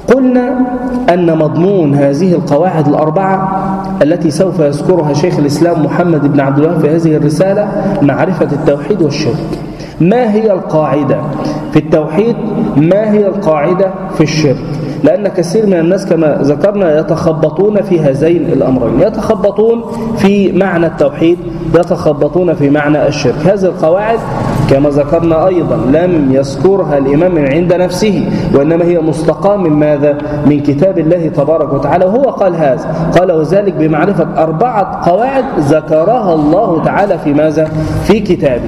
قلنا أن مضمون هذه القواعد الأربعة التي سوف يذكرها شيخ الإسلام محمد بن عبد الوهاب في هذه الرسالة معرفة التوحيد والشرك. ما هي القاعدة في التوحيد؟ ما هي القاعدة في الشرك؟ لأن كثير من الناس كما ذكرنا يتخبطون في هذين الأمرين، يتخبطون في معنى التوحيد، يتخبطون في معنى الشرك. هذه القواعد كما ذكرنا أيضا لم يذكرها الإمام من عند نفسه، وإنما هي مستقاة من ماذا؟ من كتاب الله تبارك وتعالى، وهو قال هذا، قال وذلك بمعرفة أربعة قواعد ذكرها الله تعالى في ماذا؟ في كتابه.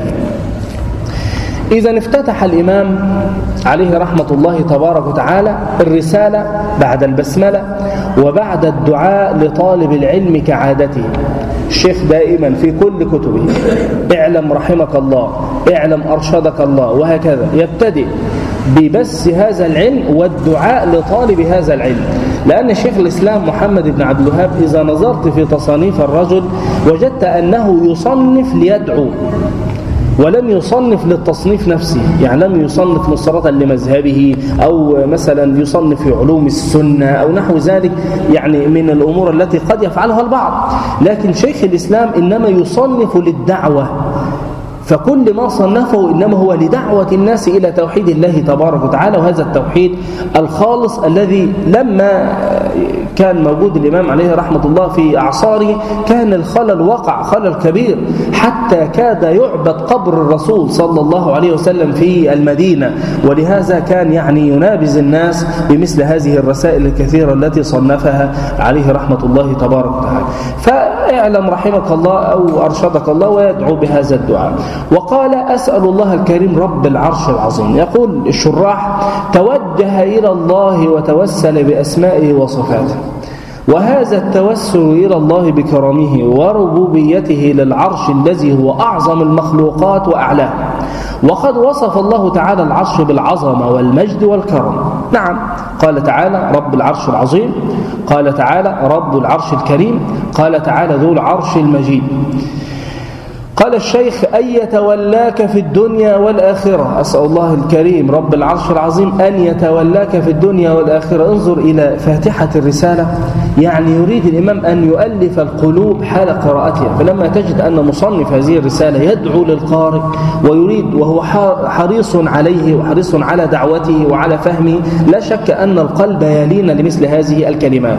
إذا افتتح الإمام عليه رحمة الله تبارك وتعالى الرسالة بعد البسملة وبعد الدعاء لطالب العلم كعادته. الشيخ دائما في كل كتبه اعلم رحمك الله، اعلم أرشدك الله، وهكذا يبتدئ ببث هذا العلم والدعاء لطالب هذا العلم. لأن شيخ الإسلام محمد بن عبد الوهاب إذا نظرت في تصانيف الرجل وجدت أنه يصنف ليدعو ولم يصنف للتصنيف نفسه، يعني لم يصنف نصرة لمذهبه أو مثلا يصنف في علوم السنة أو نحو ذلك، يعني من الأمور التي قد يفعلها البعض. لكن شيخ الإسلام إنما يصنف للدعوة، فكل ما صنفه إنما هو لدعوة الناس إلى توحيد الله تبارك وتعالى، وهذا التوحيد الخالص الذي لما كان موجود الإمام عليه رحمة الله في أعصاره كان الخلل وقع خلل كبير، حتى كاد يعبد قبر الرسول صلى الله عليه وسلم في المدينة، ولهذا كان يعني ينابز الناس بمثل هذه الرسائل الكثيرة التي صنفها عليه رحمة الله تبارك وتعالى. فاعلم رحمك الله أو أرشدك الله، ويدعو بهذا الدعاء. وقال أسأل الله الكريم رب العرش العظيم. يقول الشراح توجه إلى الله وتوسل بأسمائه وصفاته، وهذا التوسل إلى الله بكرمه وربوبيته للعرش الذي هو أعظم المخلوقات وأعلاه. وقد وصف الله تعالى العرش بالعظمة والمجد والكرم. نعم، قال تعالى رب العرش العظيم، قال تعالى رب العرش الكريم، قال تعالى ذو العرش المجيد. قال الشيخ أن يتولاك في الدنيا والآخرة. أسأل الله الكريم رب العرش العظيم أن يتولاك في الدنيا والآخرة. انظر إلى فاتحة الرسالة، يعني يريد الإمام أن يؤلف القلوب حال قراءتها. فلما تجد أن مصنف هذه الرسالة يدعو للقارئ ويريد وهو حريص عليه وحريص على دعوته وعلى فهمه، لا شك أن القلب يلين لمثل هذه الكلمات.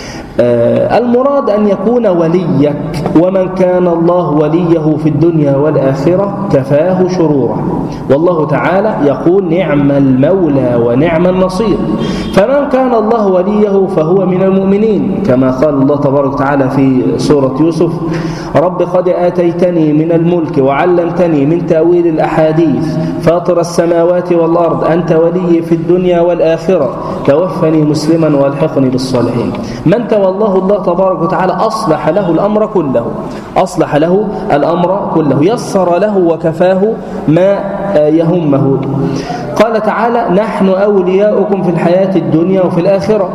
المراد أن يكون وليك، ومن كان الله وليه في الدنيا والآخرة كفاه شروره. والله تعالى يقول نعم المولى ونعم النصير. فمن كان الله وليه فهو من المؤمنين، كما قال الله تبارك وتعالى في سورة يوسف رب قد آتيتني من الملك وعلمتني من تأويل الأحاديث فاطر السماوات والأرض أنت ولي في الدنيا والآخرة توفني مسلما والحقني بالصالحين. من تولاه الله تبارك وتعالى أصلح له الأمر كله، أصلح له الأمر كله، يسر له وكفاه ما يهمه. قال تعالى نحن أولياؤكم في الحياة الدنيا وفي الآخرة.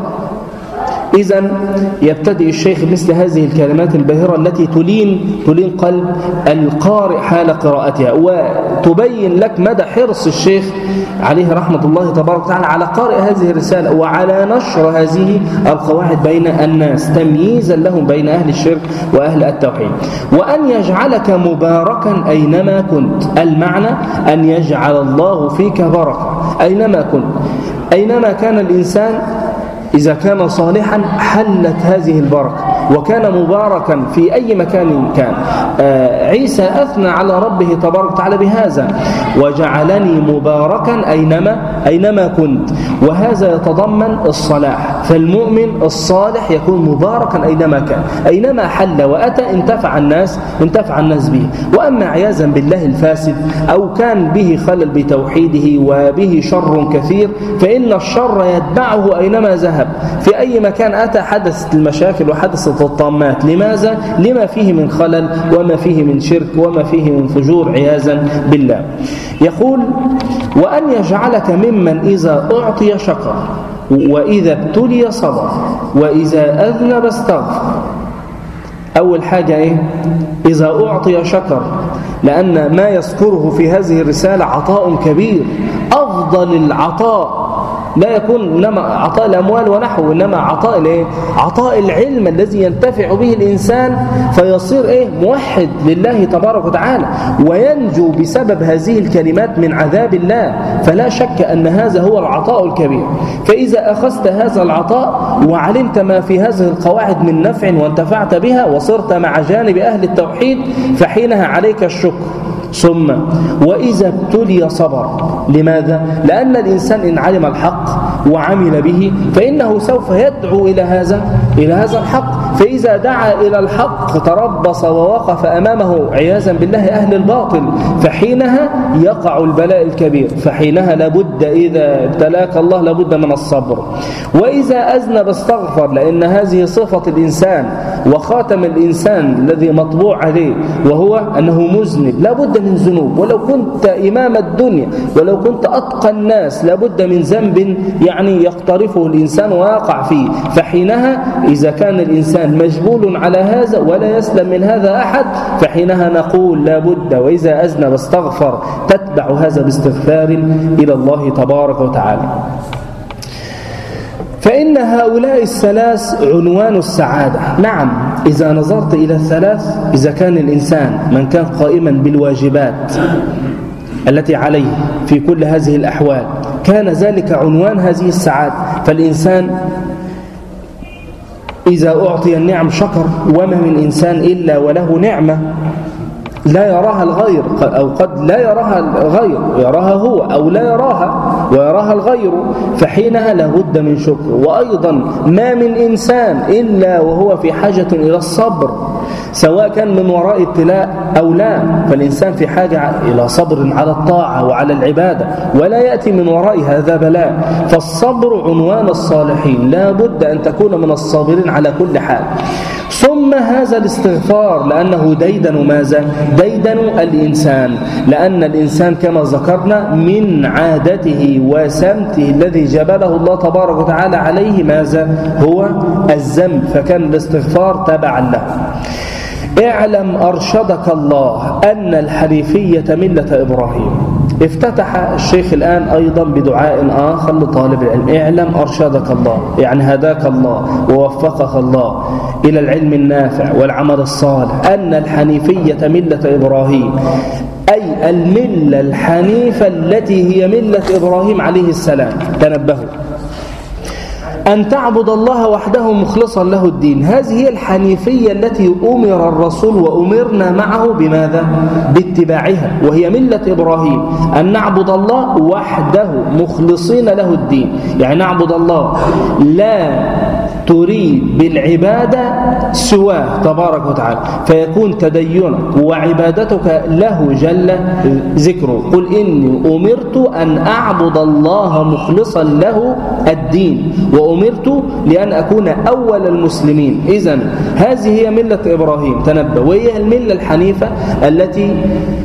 إذن يبتدئ الشيخ مثل هذه الكلمات الباهرة التي تلين تلين قلب القارئ حال قراءتها، وتبين لك مدى حرص الشيخ عليه رحمة الله تبارك وتعالى على قارئ هذه الرسالة وعلى نشر هذه القواعد بين الناس تمييزا لهم بين أهل الشرك وأهل التوحيد. وأن يجعلك مباركا أينما كنت، المعنى أن يجعل الله فيك بركة أينما كنت. أينما كان الإنسان إذا كان صالحا حلت هذه البركة، وكان مباركا في أي مكان كان. آه عيسى أثنى على ربه تبارك وتعالى بهذا وجعلني مباركا أينما, أينما كنت، وهذا يتضمن الصلاح. فالمؤمن الصالح يكون مباركا أينما كان، أينما حل وأتى انتفع الناس انتفع الناس به. وأما عياذا بالله الفاسد أو كان به خلل بتوحيده وبه شر كثير، فإن الشر يتبعه أينما ذهب. في أي مكان أتى حدثت المشاكل وحدثت الطامات. لماذا؟ لما فيه من خلل وما فيه من شرك وما فيه من فجور عياذا بالله. يقول وأن يجعلك ممن إذا أعطي شكر وإذا ابتلي صبر وإذا أذنب استغفر. أول حاجة إيه؟ إذا أعطي شكر، لأن ما يذكره في هذه الرسالة عطاء كبير. أفضل العطاء لا يكون إنما عطاء الأموال ونحو، إنما عطاء الإيه؟ عطاء العلم الذي ينتفع به الإنسان فيصير إيه؟ موحد لله تبارك وتعالى، وينجو بسبب هذه الكلمات من عذاب الله. فلا شك أن هذا هو العطاء الكبير. فإذا أخذت هذا العطاء وعلمت ما في هذه القواعد من نفع وانتفعت بها وصرت مع جانب أهل التوحيد، فحينها عليك الشكر. ثم وإذا ابتلي صبر. لماذا؟ لأن الإنسان إن علم الحق وعمل به فإنه سوف يدعو إلى هذا إلى هذا الحق. فإذا دعا إلى الحق تربص ووقف أمامه عياذا بالله أهل الباطل، فحينها يقع البلاء الكبير. فحينها لابد إذا ابتلاك الله لابد من الصبر. وإذا أذنب استغفر، لأن هذه صفة الإنسان وخاتم الإنسان الذي مطبوع عليه وهو أنه مذنب، لابد من ذنوب. ولو كنت إمام الدنيا ولو كنت أتقى الناس لابد من ذنب يعني يقترفه الإنسان ويقع فيه. فحينها إذا كان الإنسان مجبول على هذا ولا يسلم من هذا أحد، فحينها نقول لابد وإذا أذنب استغفر، تتبع هذا باستغفار إلى الله تبارك وتعالى. فإن هؤلاء الثلاث عنوان السعادة. نعم، إذا نظرت إلى الثلاث، إذا كان الإنسان من كان قائما بالواجبات التي عليه في كل هذه الأحوال كان ذلك عنوان هذه السعادة. فالإنسان إذا أعطي النعم شكر، وما من إنسان إلا وله نعمة لا يراها الغير، أو قد لا يراها الغير، يراها هو أو لا يراها ويراها الغير، فحينها لابد من شكر. وأيضا ما من إنسان إلا وهو في حاجة إلى الصبر، سواء كان من وراء ابتلاء أو لا. فالإنسان في حاجة إلى صبر على الطاعة وعلى العبادة، ولا يأتي من وراء هذا بلاء. فالصبر عنوان الصالحين، لا بد أن تكون من الصابرين على كل حال. ثم هذا الاستغفار، لأنه ديدن ماذا؟ ديدن الإنسان، لأن الإنسان كما ذكرنا من عادته وسمته الذي جبله الله تبارك وتعالى عليه ماذا؟ هو الذنب، فكان الاستغفار تبعا له. اعلم أرشدك الله أن الحنيفية ملة إبراهيم. افتتح الشيخ الآن أيضا بدعاء آخر لطالب العلم: اعلم أرشدك الله، يعني هداك الله ووفقك الله إلى العلم النافع والعمل الصالح، أن الحنيفية ملة إبراهيم، أي الملة الحنيفة التي هي ملة إبراهيم عليه السلام. تنبهوا، أن تعبد الله وحده مخلصا له الدين. هذه هي الحنيفية التي أمر الرسول وأمرنا معه بماذا؟ باتباعها، وهي ملة إبراهيم، أن نعبد الله وحده مخلصين له الدين، يعني نعبد الله لا تريد بالعبادة سواه تبارك وتعالى، فيكون تدينك وعبادتك له جل ذكره. قل إني أمرت أن أعبد الله مخلصا له الدين، وأمرت لأن أكون أول المسلمين. إذن هذه هي ملة إبراهيم، تنبه، وهي الملة الحنيفة التي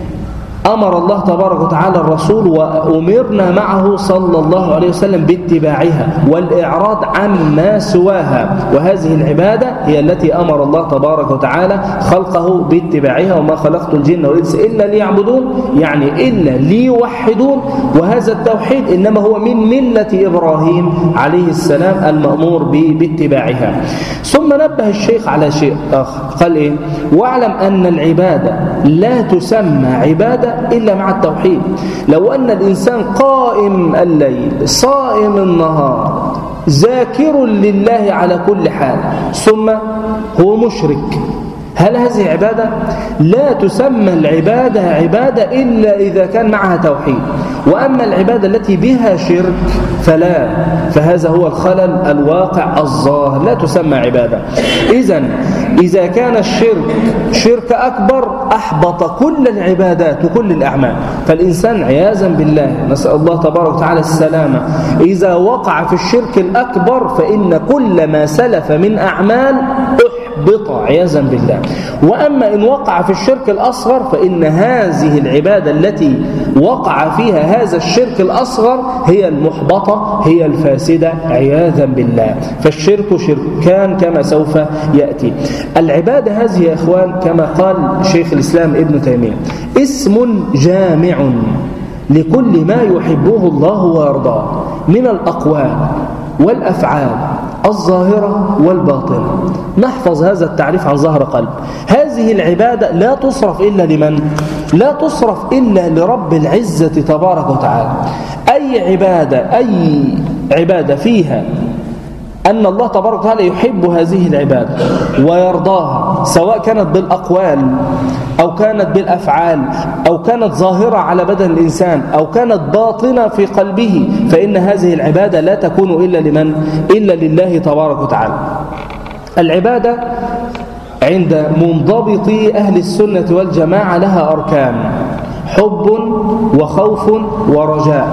أمر الله تبارك وتعالى الرسول وأمرنا معه صلى الله عليه وسلم باتباعها والإعراض عما سواها. وهذه العبادة هي التي أمر الله تبارك وتعالى خلقه باتباعها: وما خلقت الجن والإنس إلا ليعبدون، يعني إلا ليوحدون. وهذا التوحيد إنما هو من ملة إبراهيم عليه السلام المأمور باتباعها. ثم نبه الشيخ على شيء آخر، قال إيه؟ واعلم أن العبادة لا تسمى عبادة إلا مع التوحيد. لو أن الإنسان قائم الليل صائم النهار ذاكر لله على كل حال ثم هو مشرك، هل هذه عبادة؟ لا تسمى العبادة عبادة إلا إذا كان معها توحيد. وأما العبادة التي بها شرك فلا، فهذا هو الخلل الواقع الظاهر، لا تسمى عبادة. إذن إذا كان الشرك شرك أكبر أحبط كل العبادات وكل الأعمال. فالإنسان عياذا بالله، نسأل الله تبارك وتعالى السلامة، إذا وقع في الشرك الأكبر فإن كل ما سلف من أعمال أحبط عياذا بالله. وأما إن وقع في الشرك الأصغر فإن هذه العبادة التي وقع فيها هذا الشرك الأصغر هي المحبطة، هي الفاسدة عياذا بالله. فالشرك شركان كما سوف يأتي. العبادة هذه يا إخوان كما قال شيخ الإسلام ابن تيمية اسم جامع لكل ما يحبه الله ويرضاه. من الأقوال والأفعال الظاهرة والباطنة. نحفظ هذا التعريف عن ظهر قلب. هذه العبادة لا تصرف إلا لمن؟ لا تصرف إلا لرب العزة تبارك وتعالى. أي عبادة أي عبادة فيها أن الله تبارك وتعالى يحب هذه العبادة ويرضاها، سواء كانت بالأقوال أو كانت بالأفعال أو كانت ظاهرة على بدن الإنسان أو كانت باطنة في قلبه، فإن هذه العبادة لا تكون إلا لمن؟ إلا لله تبارك وتعالى. العبادة عند منضبطي أهل السنة والجماعة لها أركان: حب وخوف ورجاء.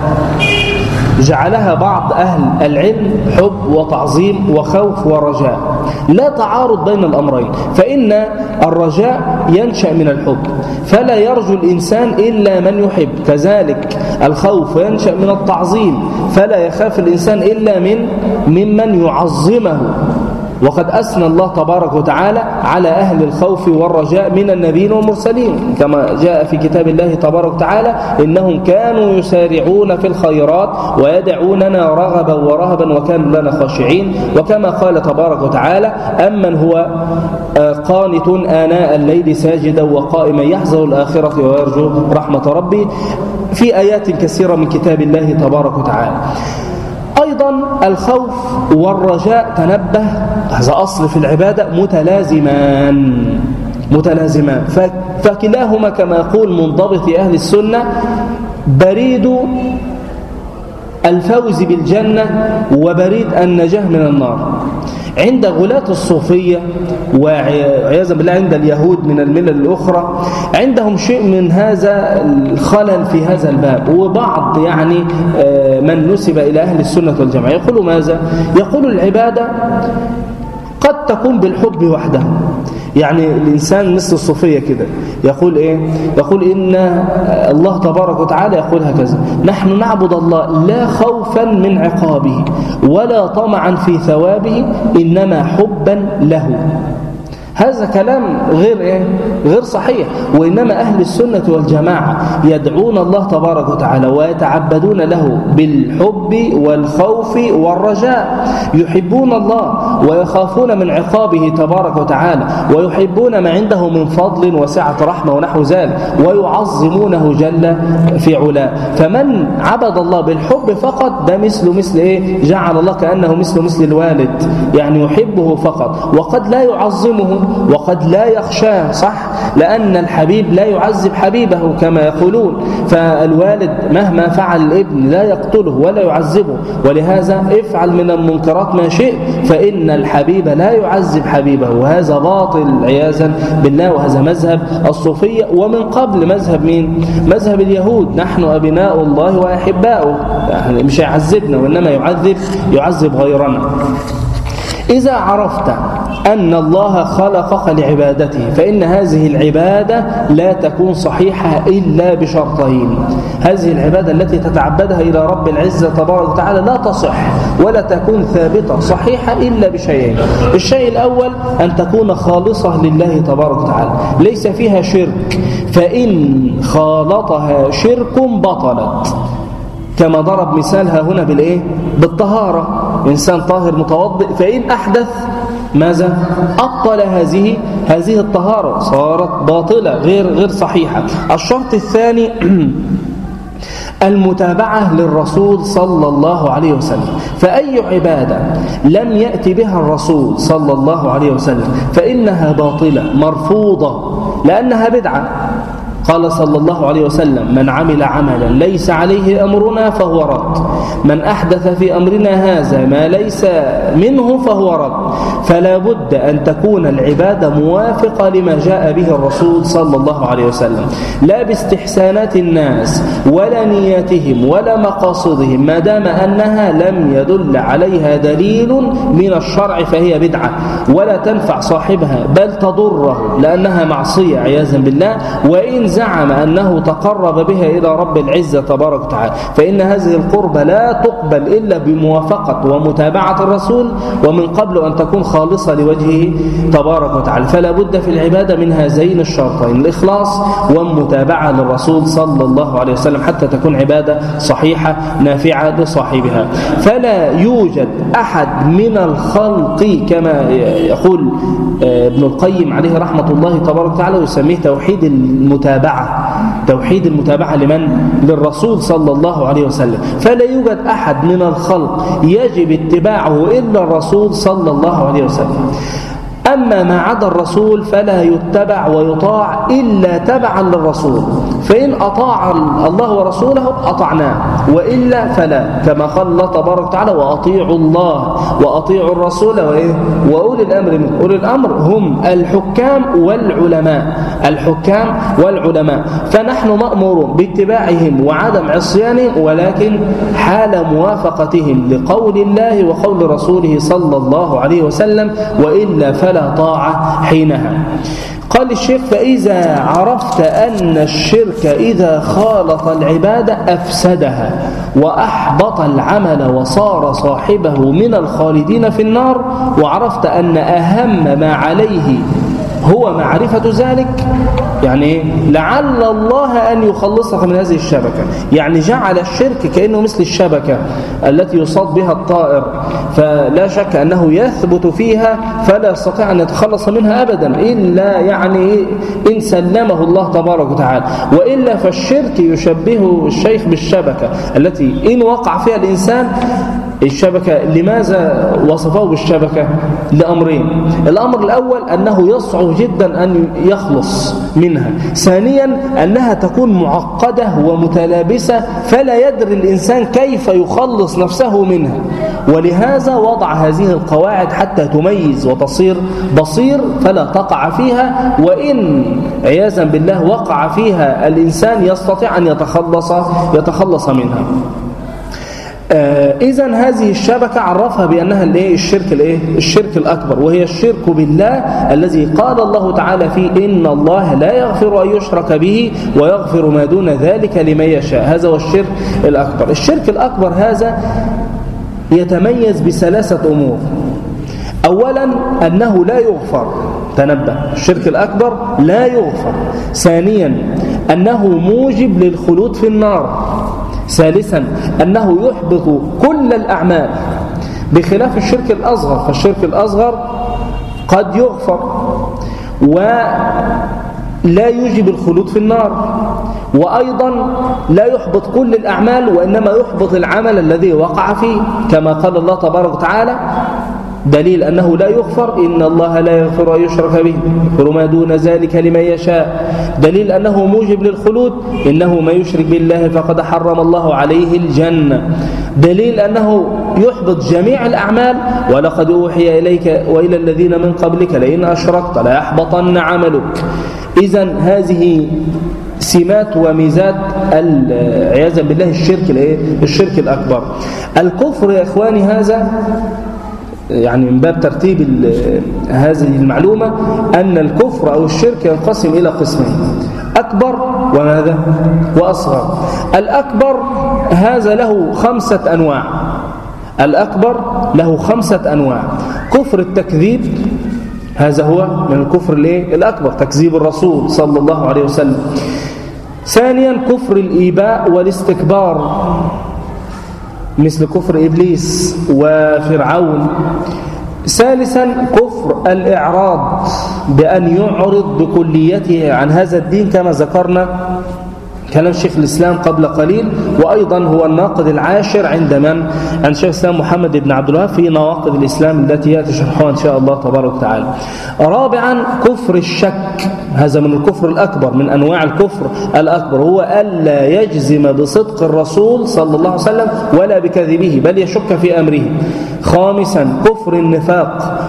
جعلها بعض أهل العلم حب وتعظيم وخوف ورجاء، لا تعارض بين الأمرين، فإن الرجاء ينشأ من الحب فلا يرجو الإنسان إلا من يحب، كذلك الخوف ينشأ من التعظيم فلا يخاف الإنسان إلا من ممن يعظمه. وقد أثنى الله تبارك وتعالى على أهل الخوف والرجاء من النبيين والمرسلين، كما جاء في كتاب الله تبارك وتعالى: إنهم كانوا يسارعون في الخيرات ويدعوننا رغبا ورهبا وكانوا لنا خاشعين. وكما قال تبارك وتعالى: أمن هو قانت آناء الليل ساجدا وقائما يحذر الآخرة ويرجو رحمة ربي، في آيات كثيرة من كتاب الله تبارك وتعالى. أيضا الخوف والرجاء، تنبه، هذا أصل في العبادة، متلازمان متلازمان فكلاهما كما يقول منضبط أهل السنة بريد الفوز بالجنة وبريد النجاة من النار. عند غلاة الصوفية وعياذا بالله عند اليهود من الملل الأخرى عندهم شيء من هذا الخلل في هذا الباب، وبعض يعني من نسب إلى أهل السنة والجماعة يقولوا ماذا؟ يقولوا العبادة قد تكون بالحب وحده. يعني الإنسان مثل الصوفية كده يقول إيه؟ يقول إن الله تبارك وتعالى يقول هكذا: نحن نعبد الله لا خوفا من عقابه ولا طمعا في ثوابه إنما حبا له. هذا كلام غير إيه؟ غير صحيح. وإنما أهل السنة والجماعة يدعون الله تبارك وتعالى ويتعبدون له بالحب والخوف والرجاء، يحبون الله ويخافون من عقابه تبارك وتعالى ويحبون ما عنده من فضل وسعة رحمة ونحو ذلك ويعظمونه جل في علاه. فمن عبد الله بالحب فقط ده مثل مثل إيه؟ جعل الله كأنه مثل مثل الوالد، يعني يحبه فقط وقد لا يعظمه وقد لا يخشاه، صح؟ لأن الحبيب لا يعذب حبيبه كما يقولون، فالوالد مهما فعل الابن لا يقتله ولا يعذبه، ولهذا افعل من المنكرات ما شئت فإن الحبيب لا يعذب حبيبه، وهذا باطل عياذا بالله. وهذا مذهب الصوفية، ومن قبل مذهب مين؟ مذهب اليهود: نحن أبناء الله وأحباؤه، يعني مش يعذبنا وإنما يعذب يعذب غيرنا. إذا عرفت أن الله خلقك لعبادته فإن هذه العبادة لا تكون صحيحة إلا بشرطين. هذه العبادة التي تتعبدها إلى رب العزة تبارك وتعالى لا تصح ولا تكون ثابتة صحيحة إلا بشيئين. الشيء الأول أن تكون خالصة لله تبارك وتعالى ليس فيها شرك، فإن خالطها شرك بطلت، كما ضرب مثالها هنا بالإيه؟ بالطهارة. إنسان طاهر متوضئ فإن أحدث ماذا؟ أبطل هذه هذه الطهارة، صارت باطلة غير غير صحيحة. الشرط الثاني المتابعة للرسول صلى الله عليه وسلم، فأي عبادة لم يأتي بها الرسول صلى الله عليه وسلم فإنها باطلة مرفوضة لأنها بدعة. قال صلى الله عليه وسلم: من عمل عملا ليس عليه أمرنا فهو رد، من أحدث في أمرنا هذا ما ليس منه فهو رد. فلا بد أن تكون العبادة موافقة لما جاء به الرسول صلى الله عليه وسلم، لا باستحسانات الناس ولا نياتهم ولا مقاصدهم، ما دام أنها لم يدل عليها دليل من الشرع فهي بدعة ولا تنفع صاحبها بل تضره لأنها معصية عياذا بالله، وإن زعم أنه تقرب بها إلى رب العزة تبارك وتعالى، فإن هذه القربة لا تقبل إلا بموافقة ومتابعة الرسول، ومن قبل أن تكون خالصة لوجهه تبارك وتعالى. فلا بد في العبادة من هذين الشرطين، الإخلاص والمتابعة للرسول صلى الله عليه وسلم، حتى تكون عبادة صحيحة نافعة لصاحبها. فلا يوجد أحد من الخلق كما يقول ابن القيم عليه رحمة الله تبارك وتعالى ويسميه توحيد المتابعة، توحيد المتابعة لمن؟ للرسول صلى الله عليه وسلم. فلا يوجد أحد من الخلق يجب اتباعه إلا الرسول صلى الله عليه وسلم. أما ما عدا الرسول فلا يتبع ويطاع إلا تبعا للرسول، فإن أطاع الله ورسوله أطعناه، وإلا فلا، كما قال الله تبارك وتعالى وأطيعوا الله وأطيعوا الرسول وأولي الأمر منكم. أولي الأمر هم الحكام والعلماء، الحكام والعلماء، فنحن مأمورون باتباعهم وعدم عصيانهم، ولكن حال موافقتهم لقول الله وقول رسوله صلى الله عليه وسلم، وإلا فلا لا طاعة حينها. قال الشيخ فإذا عرفت أن الشرك إذا خالط العبادة أفسدها وأحبط العمل وصار صاحبه من الخالدين في النار، وعرفت أن أهم ما عليه هو معرفة ذلك، يعني لعل الله أن يخلصك من هذه الشبكة، يعني جعل الشرك كأنه مثل الشبكة التي يصاد بها الطائر، فلا شك أنه يثبت فيها فلا يستطيع أن يتخلص منها أبدا إلا يعني إن سلمه الله تبارك وتعالى، وإلا فالشرك يشبهه الشيخ بالشبكة التي إن وقع فيها الإنسان. الشبكة لماذا وصفه بالشبكة؟ لأمرين. الأمر الأول أنه يصعب جدا أن يخلص منها، ثانيا أنها تكون معقدة ومتلابسة فلا يدري الإنسان كيف يخلص نفسه منها، ولهذا وضع هذه القواعد حتى تميز وتصير بصير فلا تقع فيها، وإن عياذا بالله وقع فيها الإنسان يستطيع أن يتخلص يتخلص منها. آه إذن هذه الشبكة عرفها بأنها الايه الشرك الايه الشرك الأكبر، وهي الشرك بالله الذي قال الله تعالى فيه إن الله لا يغفر أن يشرك به ويغفر ما دون ذلك لمن يشاء. هذا هو الشرك الأكبر. الشرك الأكبر هذا يتميز بثلاثة أمور. أولا أنه لا يغفر، تنبه، الشرك الأكبر لا يغفر. ثانيا أنه موجب للخلود في النار. ثالثا أنه يحبط كل الأعمال، بخلاف الشرك الأصغر، فالشرك الأصغر قد يغفر ولا يوجب الخلود في النار، وأيضا لا يحبط كل الأعمال وإنما يحبط العمل الذي وقع فيه، كما قال الله تبارك وتعالى دليل أنه لا يغفر إن الله لا يغفر أن يشرك به يغفر ما دون ذلك لمن يشاء. دليل أنه موجب للخلود إنه ما يشرك بالله فقد حرم الله عليه الجنة. دليل أنه يحبط جميع الأعمال ولقد أوحي إليك وإلى الذين من قبلك لئن أشركت ليحبطن عملك. إذن هذه سمات وميزات عياذا بالله الشرك الشرك الأكبر. الكفر يا إخواني هذا يعني من باب ترتيب هذه المعلومة أن الكفر أو الشرك ينقسم إلى قسمين، أكبر وماذا؟ وأصغر. الأكبر هذا له خمسة أنواع، الأكبر له خمسة أنواع. كفر التكذيب هذا هو من الكفر الأكبر، تكذيب الرسول صلى الله عليه وسلم. ثانيا كفر الإيباء والاستكبار مثل كفر إبليس وفرعون. ثالثا كفر الإعراض بأن يعرض بكليته عن هذا الدين كما ذكرنا كلام شيخ الإسلام قبل قليل، وأيضا هو الناقض العاشر عند من؟ عند شيخ الإسلام محمد بن عبد الوهاب في نواقض الإسلام التي يأتي شرحها إن شاء الله تبارك وتعالى. رابعا كفر الشك، هذا من الكفر الأكبر، من أنواع الكفر الأكبر، هو ألا يجزم بصدق الرسول صلى الله عليه وسلم ولا بكذبه بل يشك في أمره. خامسا كفر النفاق،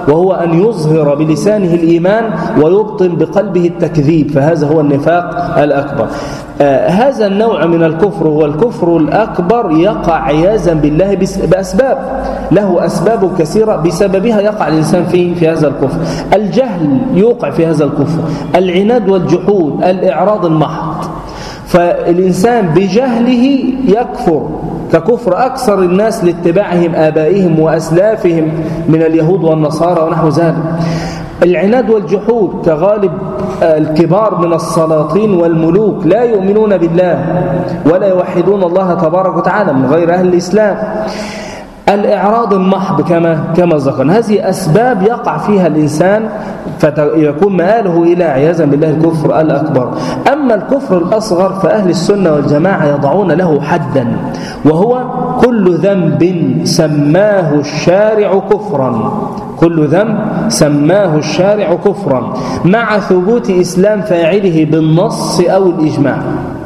وهو أن يظهر بلسانه الإيمان ويبطن بقلبه التكذيب، فهذا هو النفاق الأكبر. آه هذا النوع من الكفر هو الكفر الأكبر، يقع عياذا بالله بأسباب، له أسباب كثيرة بسببها يقع الإنسان في في هذا الكفر. الجهل يوقع في هذا الكفر، العناد والجحود، الإعراض المحض. فالإنسان بجهله يكفر ككفر أكثر الناس لاتباعهم آبائهم وأسلافهم من اليهود والنصارى ونحو ذلك. العناد والجحود كغالب الكبار من السلاطين والملوك، لا يؤمنون بالله ولا يوحدون الله تبارك وتعالى من غير أهل الإسلام. الإعراض المحض كما كما ذكرنا، هذه أسباب يقع فيها الإنسان فيكون مآله إلى عياذا بالله الكفر الأكبر. أما الكفر الأصغر فأهل السنة والجماعة يضعون له حدا، وهو كل ذنب سماه الشارع كفرا، كل ذنب سماه الشارع كفرا مع ثبوت إسلام فاعله بالنص أو الإجماع.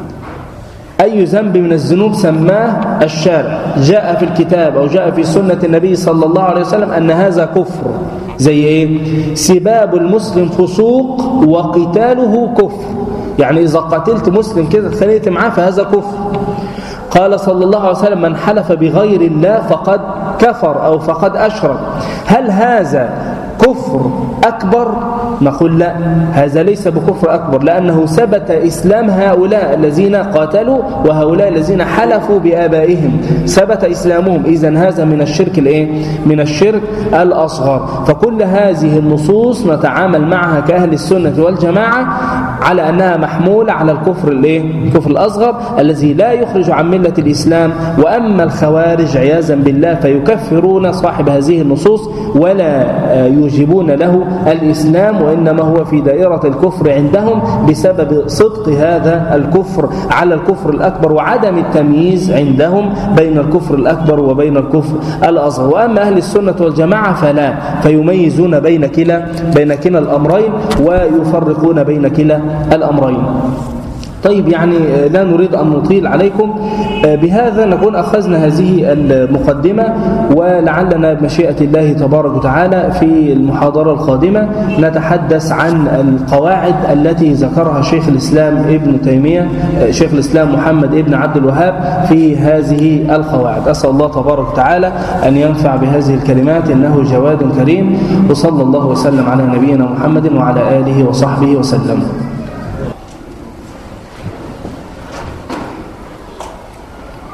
أي ذنب من الذنوب سماه الشارع، جاء في الكتاب أو جاء في سنة النبي صلى الله عليه وسلم أن هذا كفر، زي إيه؟ سباب المسلم فسوق وقتاله كفر، يعني إذا قتلت مسلم كده اتخانقت معاه فهذا كفر. قال صلى الله عليه وسلم من حلف بغير الله فقد كفر أو فقد أشرك. هل هذا كفر أكبر؟ نقول لا، هذا ليس بكفر أكبر، لأنه ثبت إسلام هؤلاء الذين قاتلوا وهؤلاء الذين حلفوا بآبائهم، ثبت إسلامهم، إذن هذا من الشرك الإيه؟ من الشرك الأصغر. فكل هذه النصوص نتعامل معها كأهل السنة والجماعة على أنها محمولة على الكفر الإيه؟ الكفر الأصغر الذي لا يخرج عن ملة الإسلام. وأما الخوارج عياذا بالله فيكفرون صاحب هذه النصوص ولا يوجبون له الإسلام، وإنما هو في دائرة الكفر عندهم بسبب صدق هذا الكفر على الكفر الأكبر وعدم التمييز عندهم بين الكفر الأكبر وبين الكفر الأصغر. وأما أهل السنة والجماعة فلا، فيميزون بين كلا بين كلا الأمرين ويفرقون بين كلا الأمرين. طيب، يعني لا نريد أن نطيل عليكم، بهذا نكون أخذنا هذه المقدمة، ولعلنا بمشيئة الله تبارك وتعالى في المحاضرة القادمة نتحدث عن القواعد التي ذكرها شيخ الإسلام ابن تيمية شيخ الإسلام محمد ابن عبد الوهاب في هذه القواعد. أسأل الله تبارك وتعالى أن ينفع بهذه الكلمات، إنه جواد كريم. وصلى الله وسلم على نبينا محمد وعلى آله وصحبه وسلم.